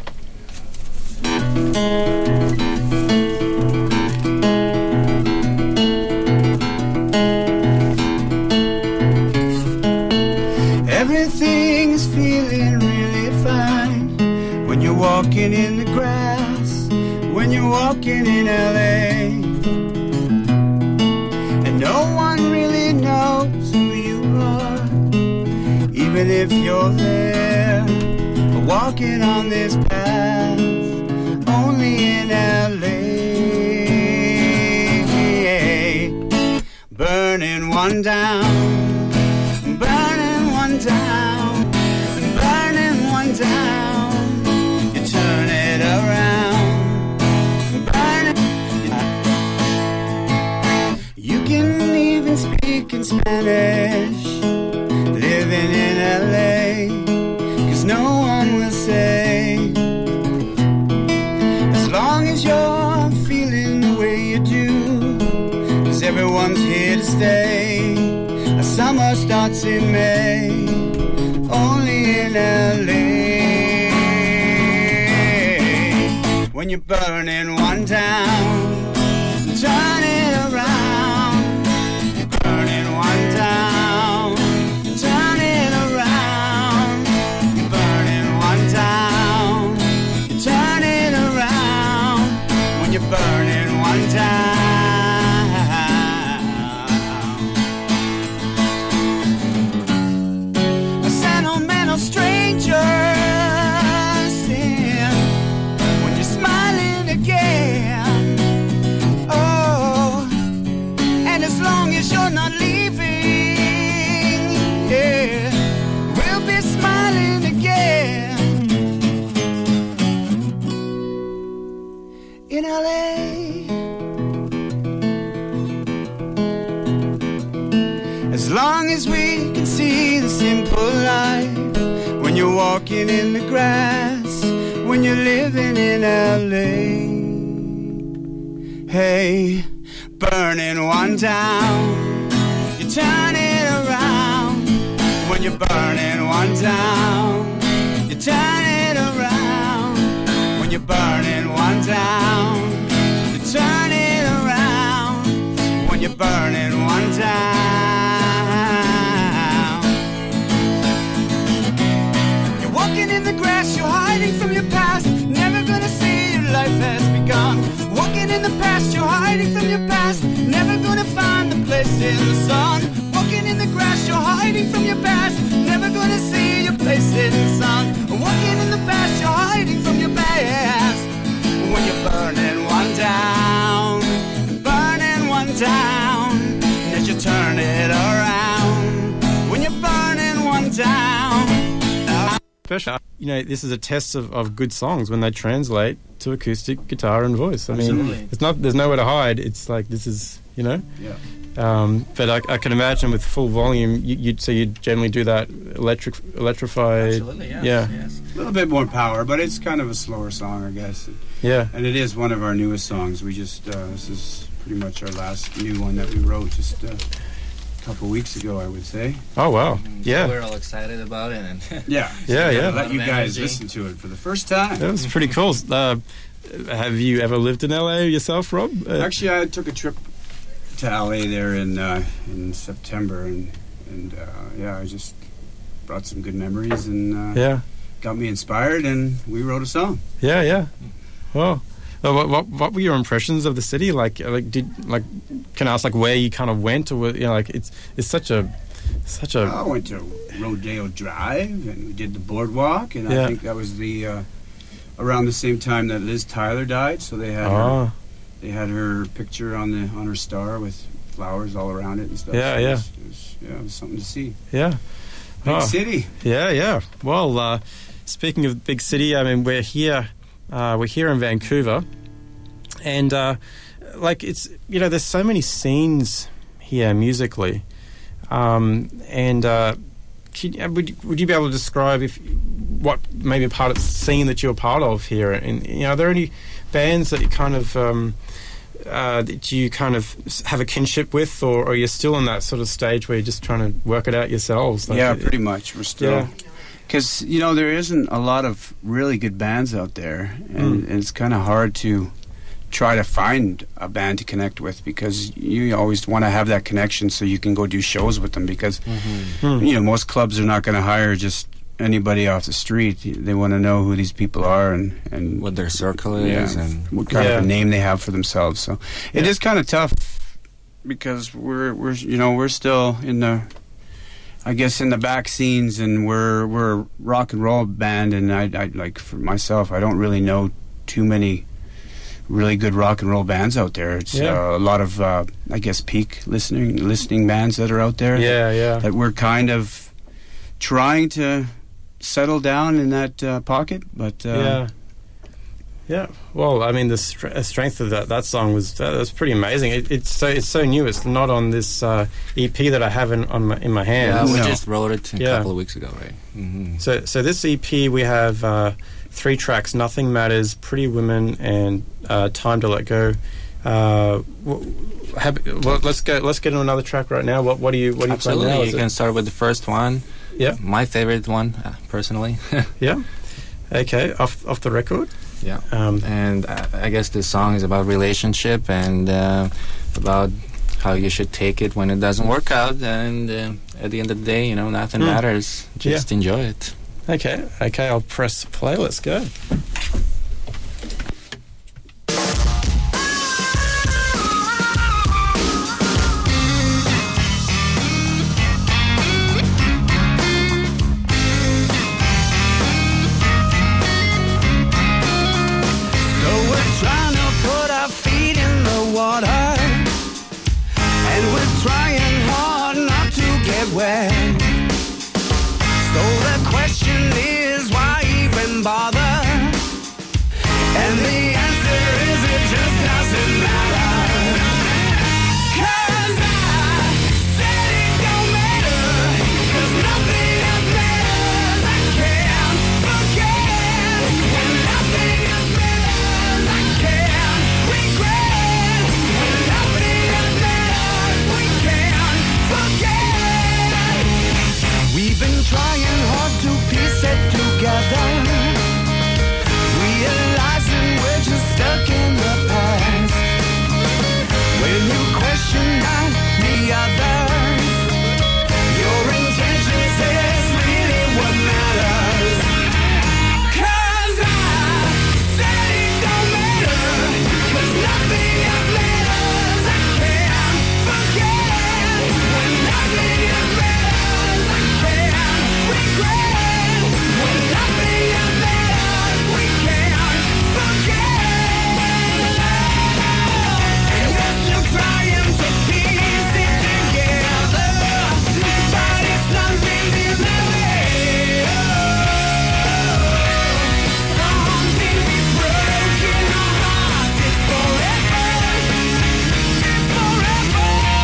Everything is feeling really fine when you're walking in the grass, when you're walking in L A, and no one really knows who you are, even if you're there, walking on this path only in L A. Burning one down, burning one down, burning one down. You turn it around, burning. You can even speak in Spanish, living in L A, 'cause no one will say, as long as you're feeling the way you do, 'cause everyone's here to stay. Summer starts in May, only in L A. When you're burning one town, turn it around. You're burning one town, turn it around. You're burning one town, you turn it around. When you're burning one town. A sentimental stranger sin when you're smiling again. Oh, and as long as you're not leaving, yeah, we'll be smiling again. In L A, as long as we can see the simple life, when you're walking in the grass, when you're living in L A. Hey, burning one down, you turn it around. When you're burning one down, you turn it around. When you're burning one down, you turn it around. When you're burning one down. You're walking in the grass, you're hiding from your past. Never gonna see your life has begun. Walking in the past, you're hiding from your past. Never gonna find the place in the sun. Walking in the grass, you're hiding from your past. Never gonna see your place in the sun. Walking in the past, you're hiding from your past. When you're burning one down, burning one down, as you turn it around. When you're burning one down. Special. You know, this is a test of, of good songs when they translate to acoustic guitar and voice. I mean, Absolutely. it's not. There's nowhere to hide. It's like this is, you know. Yeah. Um, but I, I can imagine with full volume, you, you'd so you'd generally do that electric, electrified. Absolutely, yes, yeah. yes. A little bit more power, but it's kind of a slower song, I guess. Yeah. And it is one of our newest songs. We just uh, this is pretty much our last new one that we wrote just uh, a couple weeks ago, I would say. Oh wow! Yeah. So we're all excited about it, and Yeah. Yeah, yeah. I'll let you guys energy. listen to it for the first time. That was pretty cool. Uh, have you ever lived in L A yourself, Rob? Uh, Actually, I took a trip to L A there in uh, in September, and and uh, yeah, I just brought some good memories and uh, Yeah. got me inspired, and we wrote a song. Yeah, yeah. Well, uh, what, what what were your impressions of the city? Like, uh, like did like can I ask like where you kind of went, or you know, like it's it's such a such a. I went to Rodeo Drive, and we did the boardwalk, and Yeah. I think that was the uh, around the same time that Liz Tyler died, so they had Ah. her, they had her picture on the on her star with flowers all around it and stuff. Yeah, So it yeah. was, it was, yeah, it was something to see. Yeah. Big Oh. city. Yeah, yeah. Well, uh, speaking of big city, I mean, we're here, uh, we're here in Vancouver, and uh, like it's you know, there's so many scenes here musically, um, and uh, can, uh, would would you be able to describe if what maybe a part of the scene that you're part of here, and you know, are there any bands that you kind of um, uh, that you kind of have a kinship with, or, or you're still in that sort of stage where you're just trying to work it out yourselves? Like, yeah, it- pretty much. We're still. Yeah. Because, you know, there isn't a lot of really good bands out there, and, Mm. and it's kind of hard to try to find a band to connect with, because you always want to have that connection so you can go do shows with them, because, Mm. you know, most clubs are not going to hire just anybody off the street. They want to know who these people are and, and what their circle yeah, is, and what kind Yeah. of a name they have for themselves. So it Yeah. is kind of tough, because we're, we're, you know, we're still in the... I guess in the back scenes, and we're we're a rock and roll band, and I, I like for myself, I don't really know too many really good rock and roll bands out there. It's Yeah. uh, a lot of uh, I guess peak listening listening bands that are out there. Yeah, that, yeah. That we're kind of trying to settle down in that uh, pocket, but uh, yeah. Yeah, well, I mean, the str- uh, strength of that, that song was that was pretty amazing. It, it's so it's so new. It's not on this uh, E P that I have in on my, in my yeah, hands. we No. just wrote it a Yeah. couple of weeks ago, right? Mm-hmm. So so this E P we have uh, three tracks: "Nothing Matters," "Pretty Women," and uh, "Time to Let Go." Uh, w- have, well, let's go. Let's get into another track right now. What what do you what do you play Absolutely, now? you Is it- can start with the first one. Yeah. My favorite one, uh, personally. Yeah. Okay, off off the record. Yeah. Um, and I, I guess this song is about relationship and uh, about how you should take it when it doesn't work out. And uh, at the end of the day, you know, nothing Mm. matters. Just Yeah. enjoy it. Okay, okay, I'll press play. Let's go. So we're trying to put our feet in the water, and we're trying hard not to get wet. So the question is, why even bother? And the answer is, it just doesn't matter. 'Cause I said it don't matter, 'cause nothing else matters. I can't forget when nothing else matters. I can't regret when nothing else matters. We can't forget. We've been trying hard to piece it together, realizing we're just stuck in the past. When you question not the others, your intention says really what matters. 'Cause I said it don't matter, 'cause nothing else matters. I can't forget when nothing else matters. I can't regret when nothing else matters. We can't forget. And we're still trying to piece it together, but it's not really there. Something we broke in our hearts. It's forever. It's forever.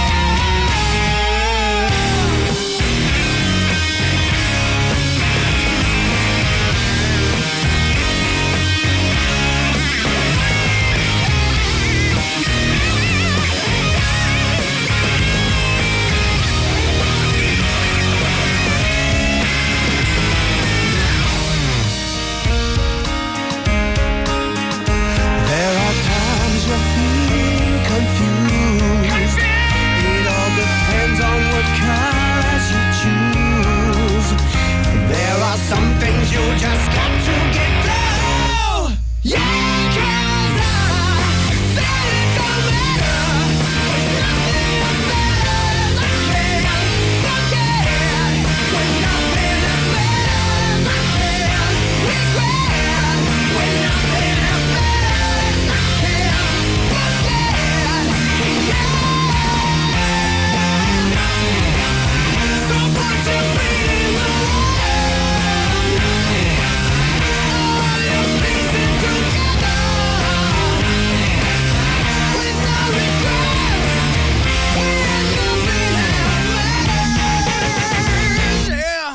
There are times you're feeling confused. It all depends on what colors you choose. There are some things you just got to get through. Yeah, 'cause I said it don't matter, 'cause nothing else matters. I can't forget when nothing else matters. I can't regret when nothing else matters. I can't forget. Yeah. So put your feet in the water. You piece it together with no regrets when nothing else matters. Yeah.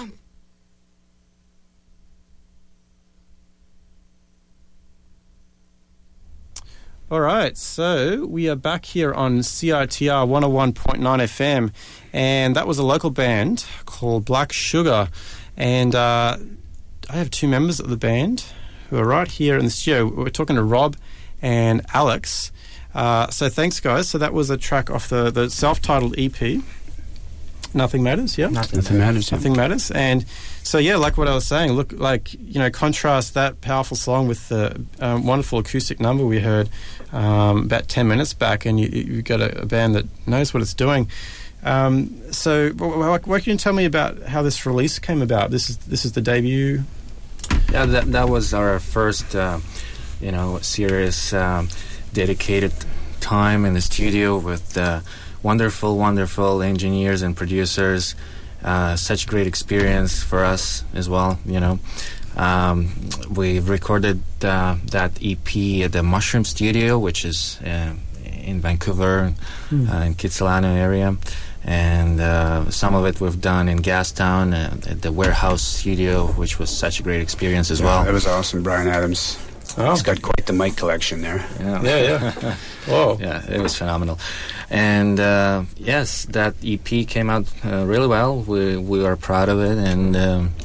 All right, so we are back here on C I T R one oh one point nine F M, and that was a local band called Black Sugar. And uh, I have two members of the band who are right here in the studio. We're talking to Rob and Alex. Uh, so thanks, guys. So that was a track off the, the self-titled E P. Nothing Matters, yeah? Nothing matters. Nothing Matters. And so, yeah, like what I was saying, look, like, you know, contrast that powerful song with the um, wonderful acoustic number we heard um, about ten minutes back, and you, you've got a, a band that knows what it's doing. Um, so, what, what can you tell me about how this release came about? This is this is the debut? Yeah, that, that was our first, uh, you know, serious, um, dedicated time in the studio with uh, wonderful, wonderful engineers and producers. Uh, such great experience for us as well, you know. Um, we recorded uh, that E P at the Mushroom Studio, which is uh, in Vancouver, Mm. uh, in Kitsilano area. And uh, some of it we've done in Gastown, uh, at the Warehouse Studio, which was such a great experience as Yeah, well. That was awesome, Brian Adams. Oh. He's got quite the mic collection there. Yeah, Yeah, yeah. Whoa. Yeah, it was phenomenal. And uh, yes, that E P came out uh, really well. We we are proud of it, and um,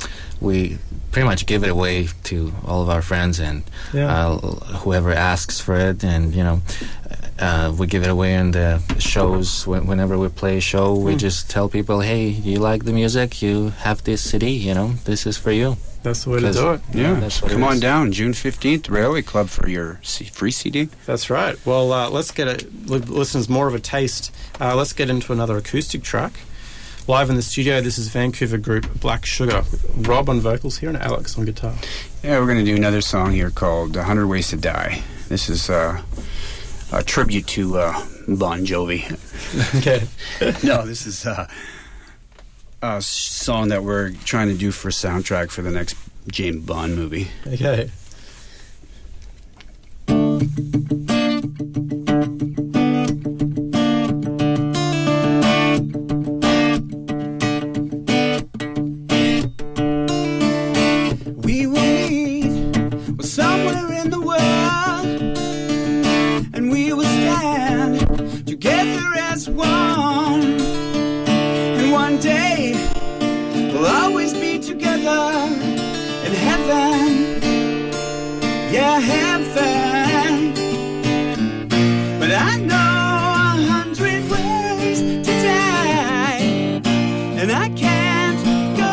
we pretty much give it away to all of our friends and Yeah. uh, whoever asks for it, and you know, uh, we give it away in the shows. Wh- whenever we play a show, we Hmm. just tell people, "Hey, you like the music? You have this C D. You know, this is for you." That's the way to 'Cause- do it. Yeah, that's what it come on is. down June fifteenth, Railway Club for your C- free C D. That's right. Well, uh, let's get a, li- listeners more of a taste. Uh, let's get into another acoustic track. Live in the studio, this is Vancouver group Black Sugar. Rob on vocals here and Alex on guitar. Yeah, we're going to do another song here called one hundred Ways to Die. This is uh, a tribute to uh, Bon Jovi. Okay. No, this is uh, a song that we're trying to do for soundtrack for the next James Bond movie. Okay. We will meet somewhere in the world, and we will stand together as one. And one day we'll always be together in heaven. Yeah, heaven. But I know a hundred ways to die, and I can't go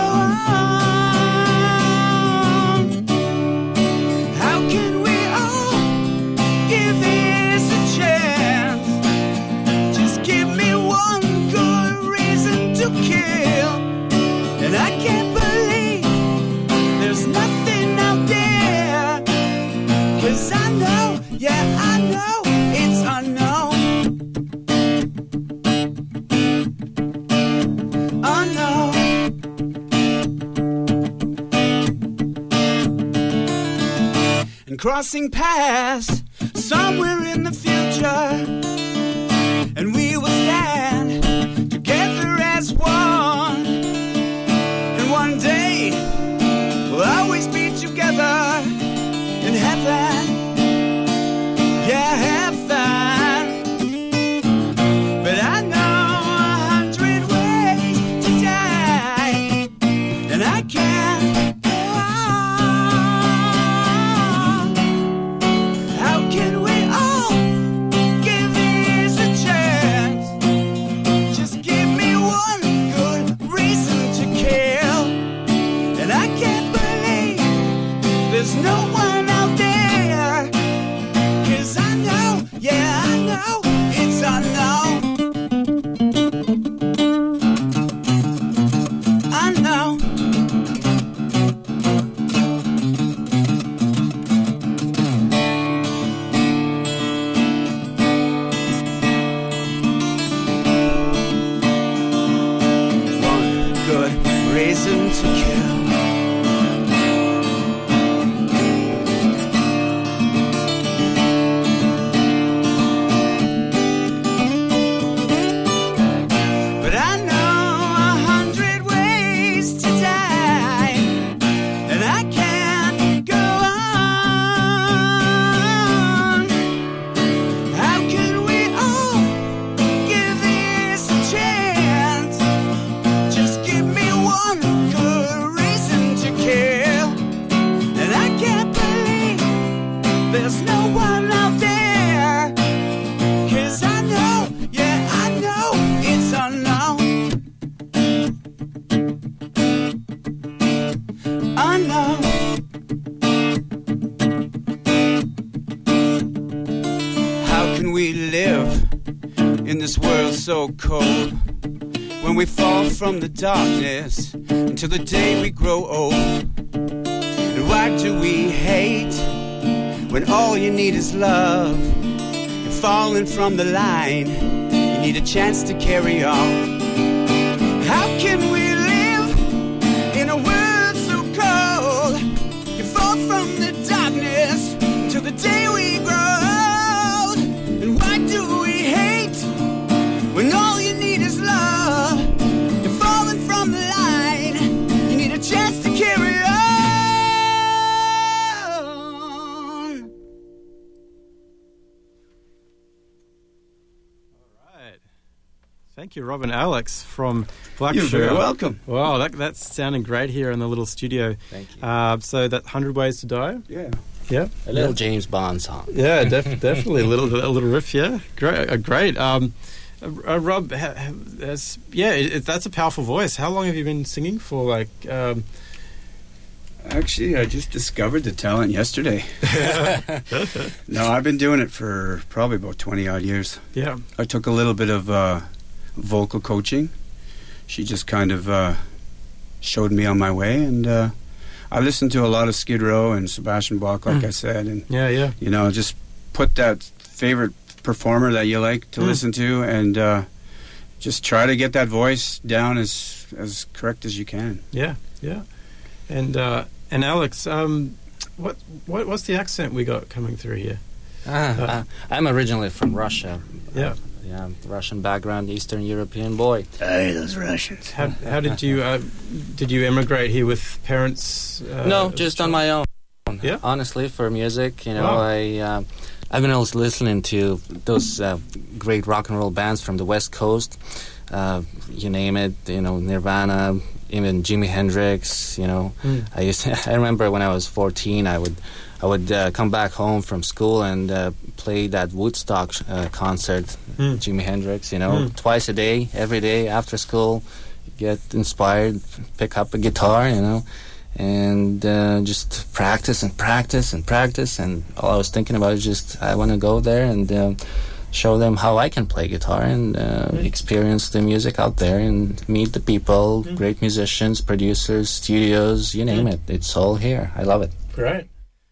on. How can we all give this a chance? Just give me one good reason to kill, and I can't believe there's nothing out there. 'Cause I know, yeah, I know it's unknown. Unknown. And crossing paths somewhere in the future, and we will stand together as one. And one day we'll always be together in heaven. Yeah, heaven. But I know a hundred ways to die, and I can't go on. How can we all give this a chance? Just give me one good reason to kill, and I can't believe there's no one out there. 'Cause I know, yeah, I know it's unknown. I know. One good reason to kill. But I know a hundred ways to die, and I can't go on. How can we all give this a chance? Just give me one good reason to kill, and I can't believe there's no one out there. 'Cause I know, yeah, I know it's unknown. Unknown. How can we live in this world so cold when we fall from the darkness until the day we grow old? And why do we hate when all you need is love? You're falling from the line, you need a chance to carry on. How can we live in a world so cold? You fall from the darkness till the day we grow old. And why do we hate when all you need is love? You're falling from the line, you need a chance to carry on. Thank you, Rob and Alex from Black You're Sugar. very welcome. Wow, that, that's sounding great here in the little studio. Thank you. Uh, so that one hundred Ways to Die? Yeah. Yeah. A little yeah. James Bond song. Yeah, def- definitely a little a little riff. Yeah, great. Uh, great. Um, uh, Rob, ha, ha, that's, yeah, it, it, that's a powerful voice. How long have you been singing for? Like, um, actually, I just discovered the talent yesterday. No, I've been doing it for probably about twenty odd years. Yeah. I took a little bit of uh, vocal coaching. She just kind of uh, showed me on my way, and uh, I listened to a lot of Skid Row and Sebastian Bach, like Mm. I said, and yeah, yeah. you know, just put that favorite performer that you like to Mm. listen to, and uh, just try to get that voice down as as correct as you can. Yeah, yeah. And uh, and Alex, um, what what what's the accent we got coming through here? Ah, Uh, uh, I'm originally from Russia. Yeah. Uh, yeah, Russian background, Eastern European boy. Hey, those Russians. How, how did you uh, did you immigrate here with parents? Uh, no, just on my own. Yeah. Honestly, for music, you know, Wow. I uh, I've been always listening to those uh, great rock and roll bands from the West Coast. Uh, you name it, you know, Nirvana, even Jimi Hendrix. You know, Mm. I used to, I remember when I was fourteen, I would I would uh, come back home from school and uh, play that Woodstock uh, concert, Mm. Jimi Hendrix. You know, Mm. twice a day, every day after school, get inspired, pick up a guitar. You know. And uh, just practice and practice and practice, and all I was thinking about is just I want to go there and uh, show them how I can play guitar and uh, experience the music out there and meet the people, Mm. great musicians, producers, studios, you name Mm. it. It's all here. I love it. Great.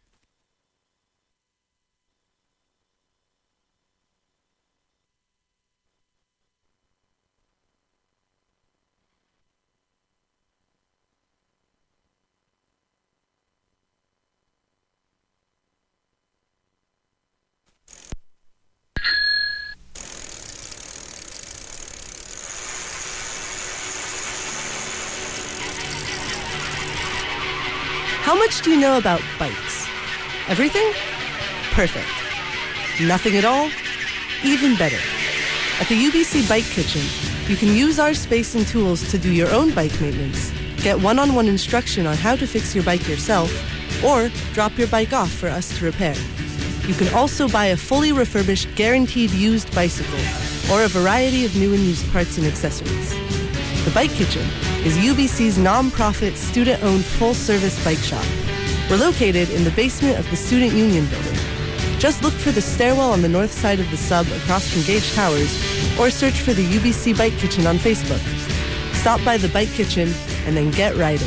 How much do you know about bikes? Everything? Perfect. Nothing at all? Even better. At the U B C Bike Kitchen, you can use our space and tools to do your own bike maintenance, get one-on-one instruction on how to fix your bike yourself, or drop your bike off for us to repair. You can also buy a fully refurbished, guaranteed used bicycle, or a variety of new and used parts and accessories. The Bike Kitchen is U B C's non-profit, student-owned, full-service bike shop. We're located in the basement of the Student Union Building. Just look for the stairwell on the north side of the sub across from Gage Towers, or search for the U B C Bike Kitchen on Facebook. Stop by the Bike Kitchen and then get riding.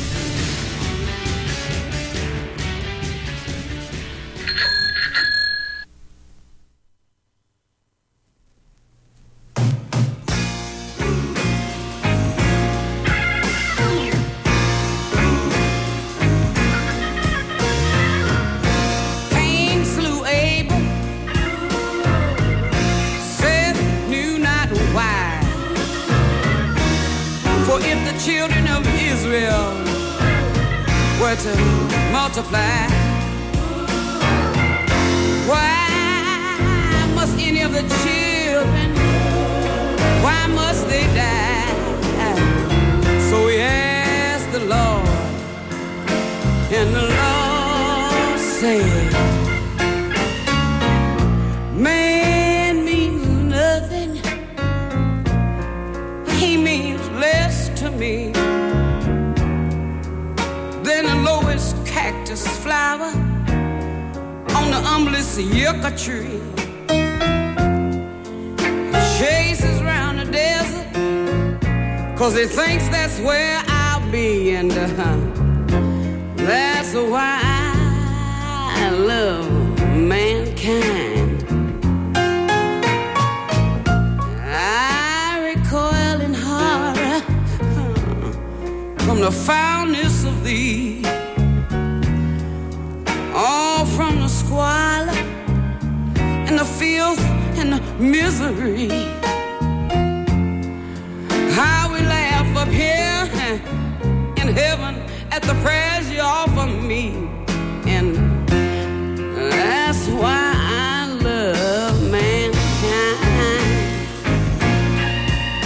Cain slew Abel, Seth knew not why. For if the children of Israel were to multiply, why must any of the children, why must they die? So he asked the Lord, and the Lord said, man means nothing, he means less to me than the lowest cactus flower on the humblest yucca tree. Chases round the desert, cause he thinks that's where I'll be, and uh, that's why I love mankind. I recoil in horror from the foulness of thee, all from the squalor and the filth and the misery. How we laugh up here in heaven at the prayers you offer me, and that's why I love mankind.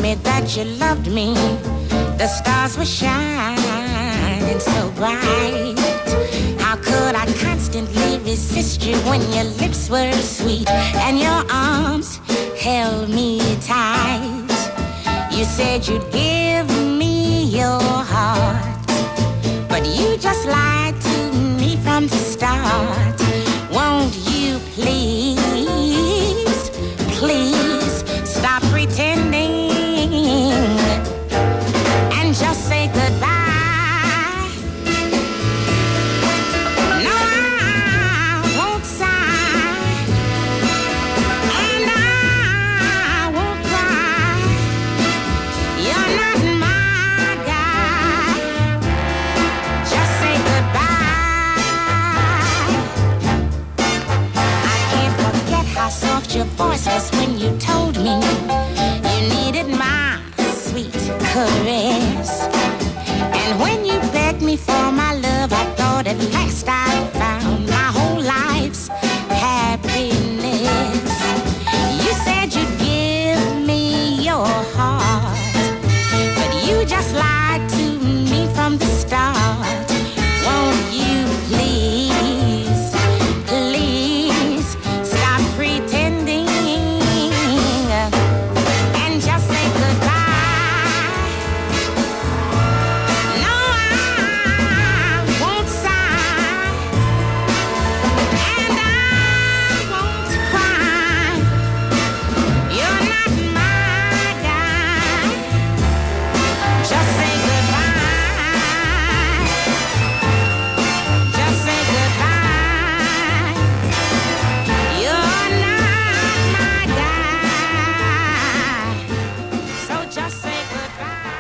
me that you loved me, the stars were shining so bright. How could I constantly resist you when your lips were sweet and your arms held me tight? You said you'd give me your heart, but you just lied to me from the start. Won't you please, please stop pretending and just say goodbye? No, I won't sigh, and I won't cry. You're not my guy. Just say goodbye. I can't forget how soft your voice was when you told me you needed my sweet caress. And when you begged me for my love, I thought at last I found my whole life's happiness. You said you'd give me your heart, but you just lied to me from the start. Won't you please, please stop pretending and just say goodbye? No, I won't sigh, and I won't cry. You're not my guy. Just say goodbye. Just say goodbye. You're not my guy. So just say goodbye.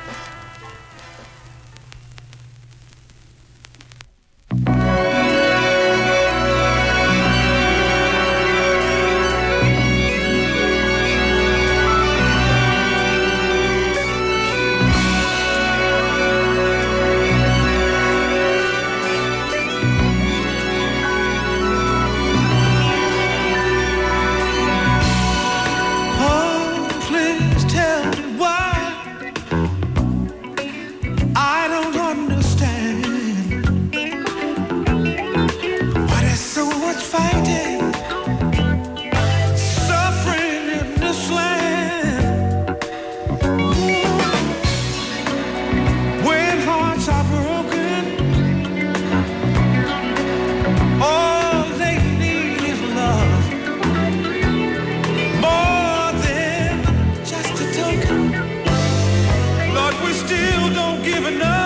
Oh, please tell me why. I don't understand. Why there's so much fighting, suffering in this land. When hearts are broken, all they need is love. More than just a token. Lord, we still don't give enough.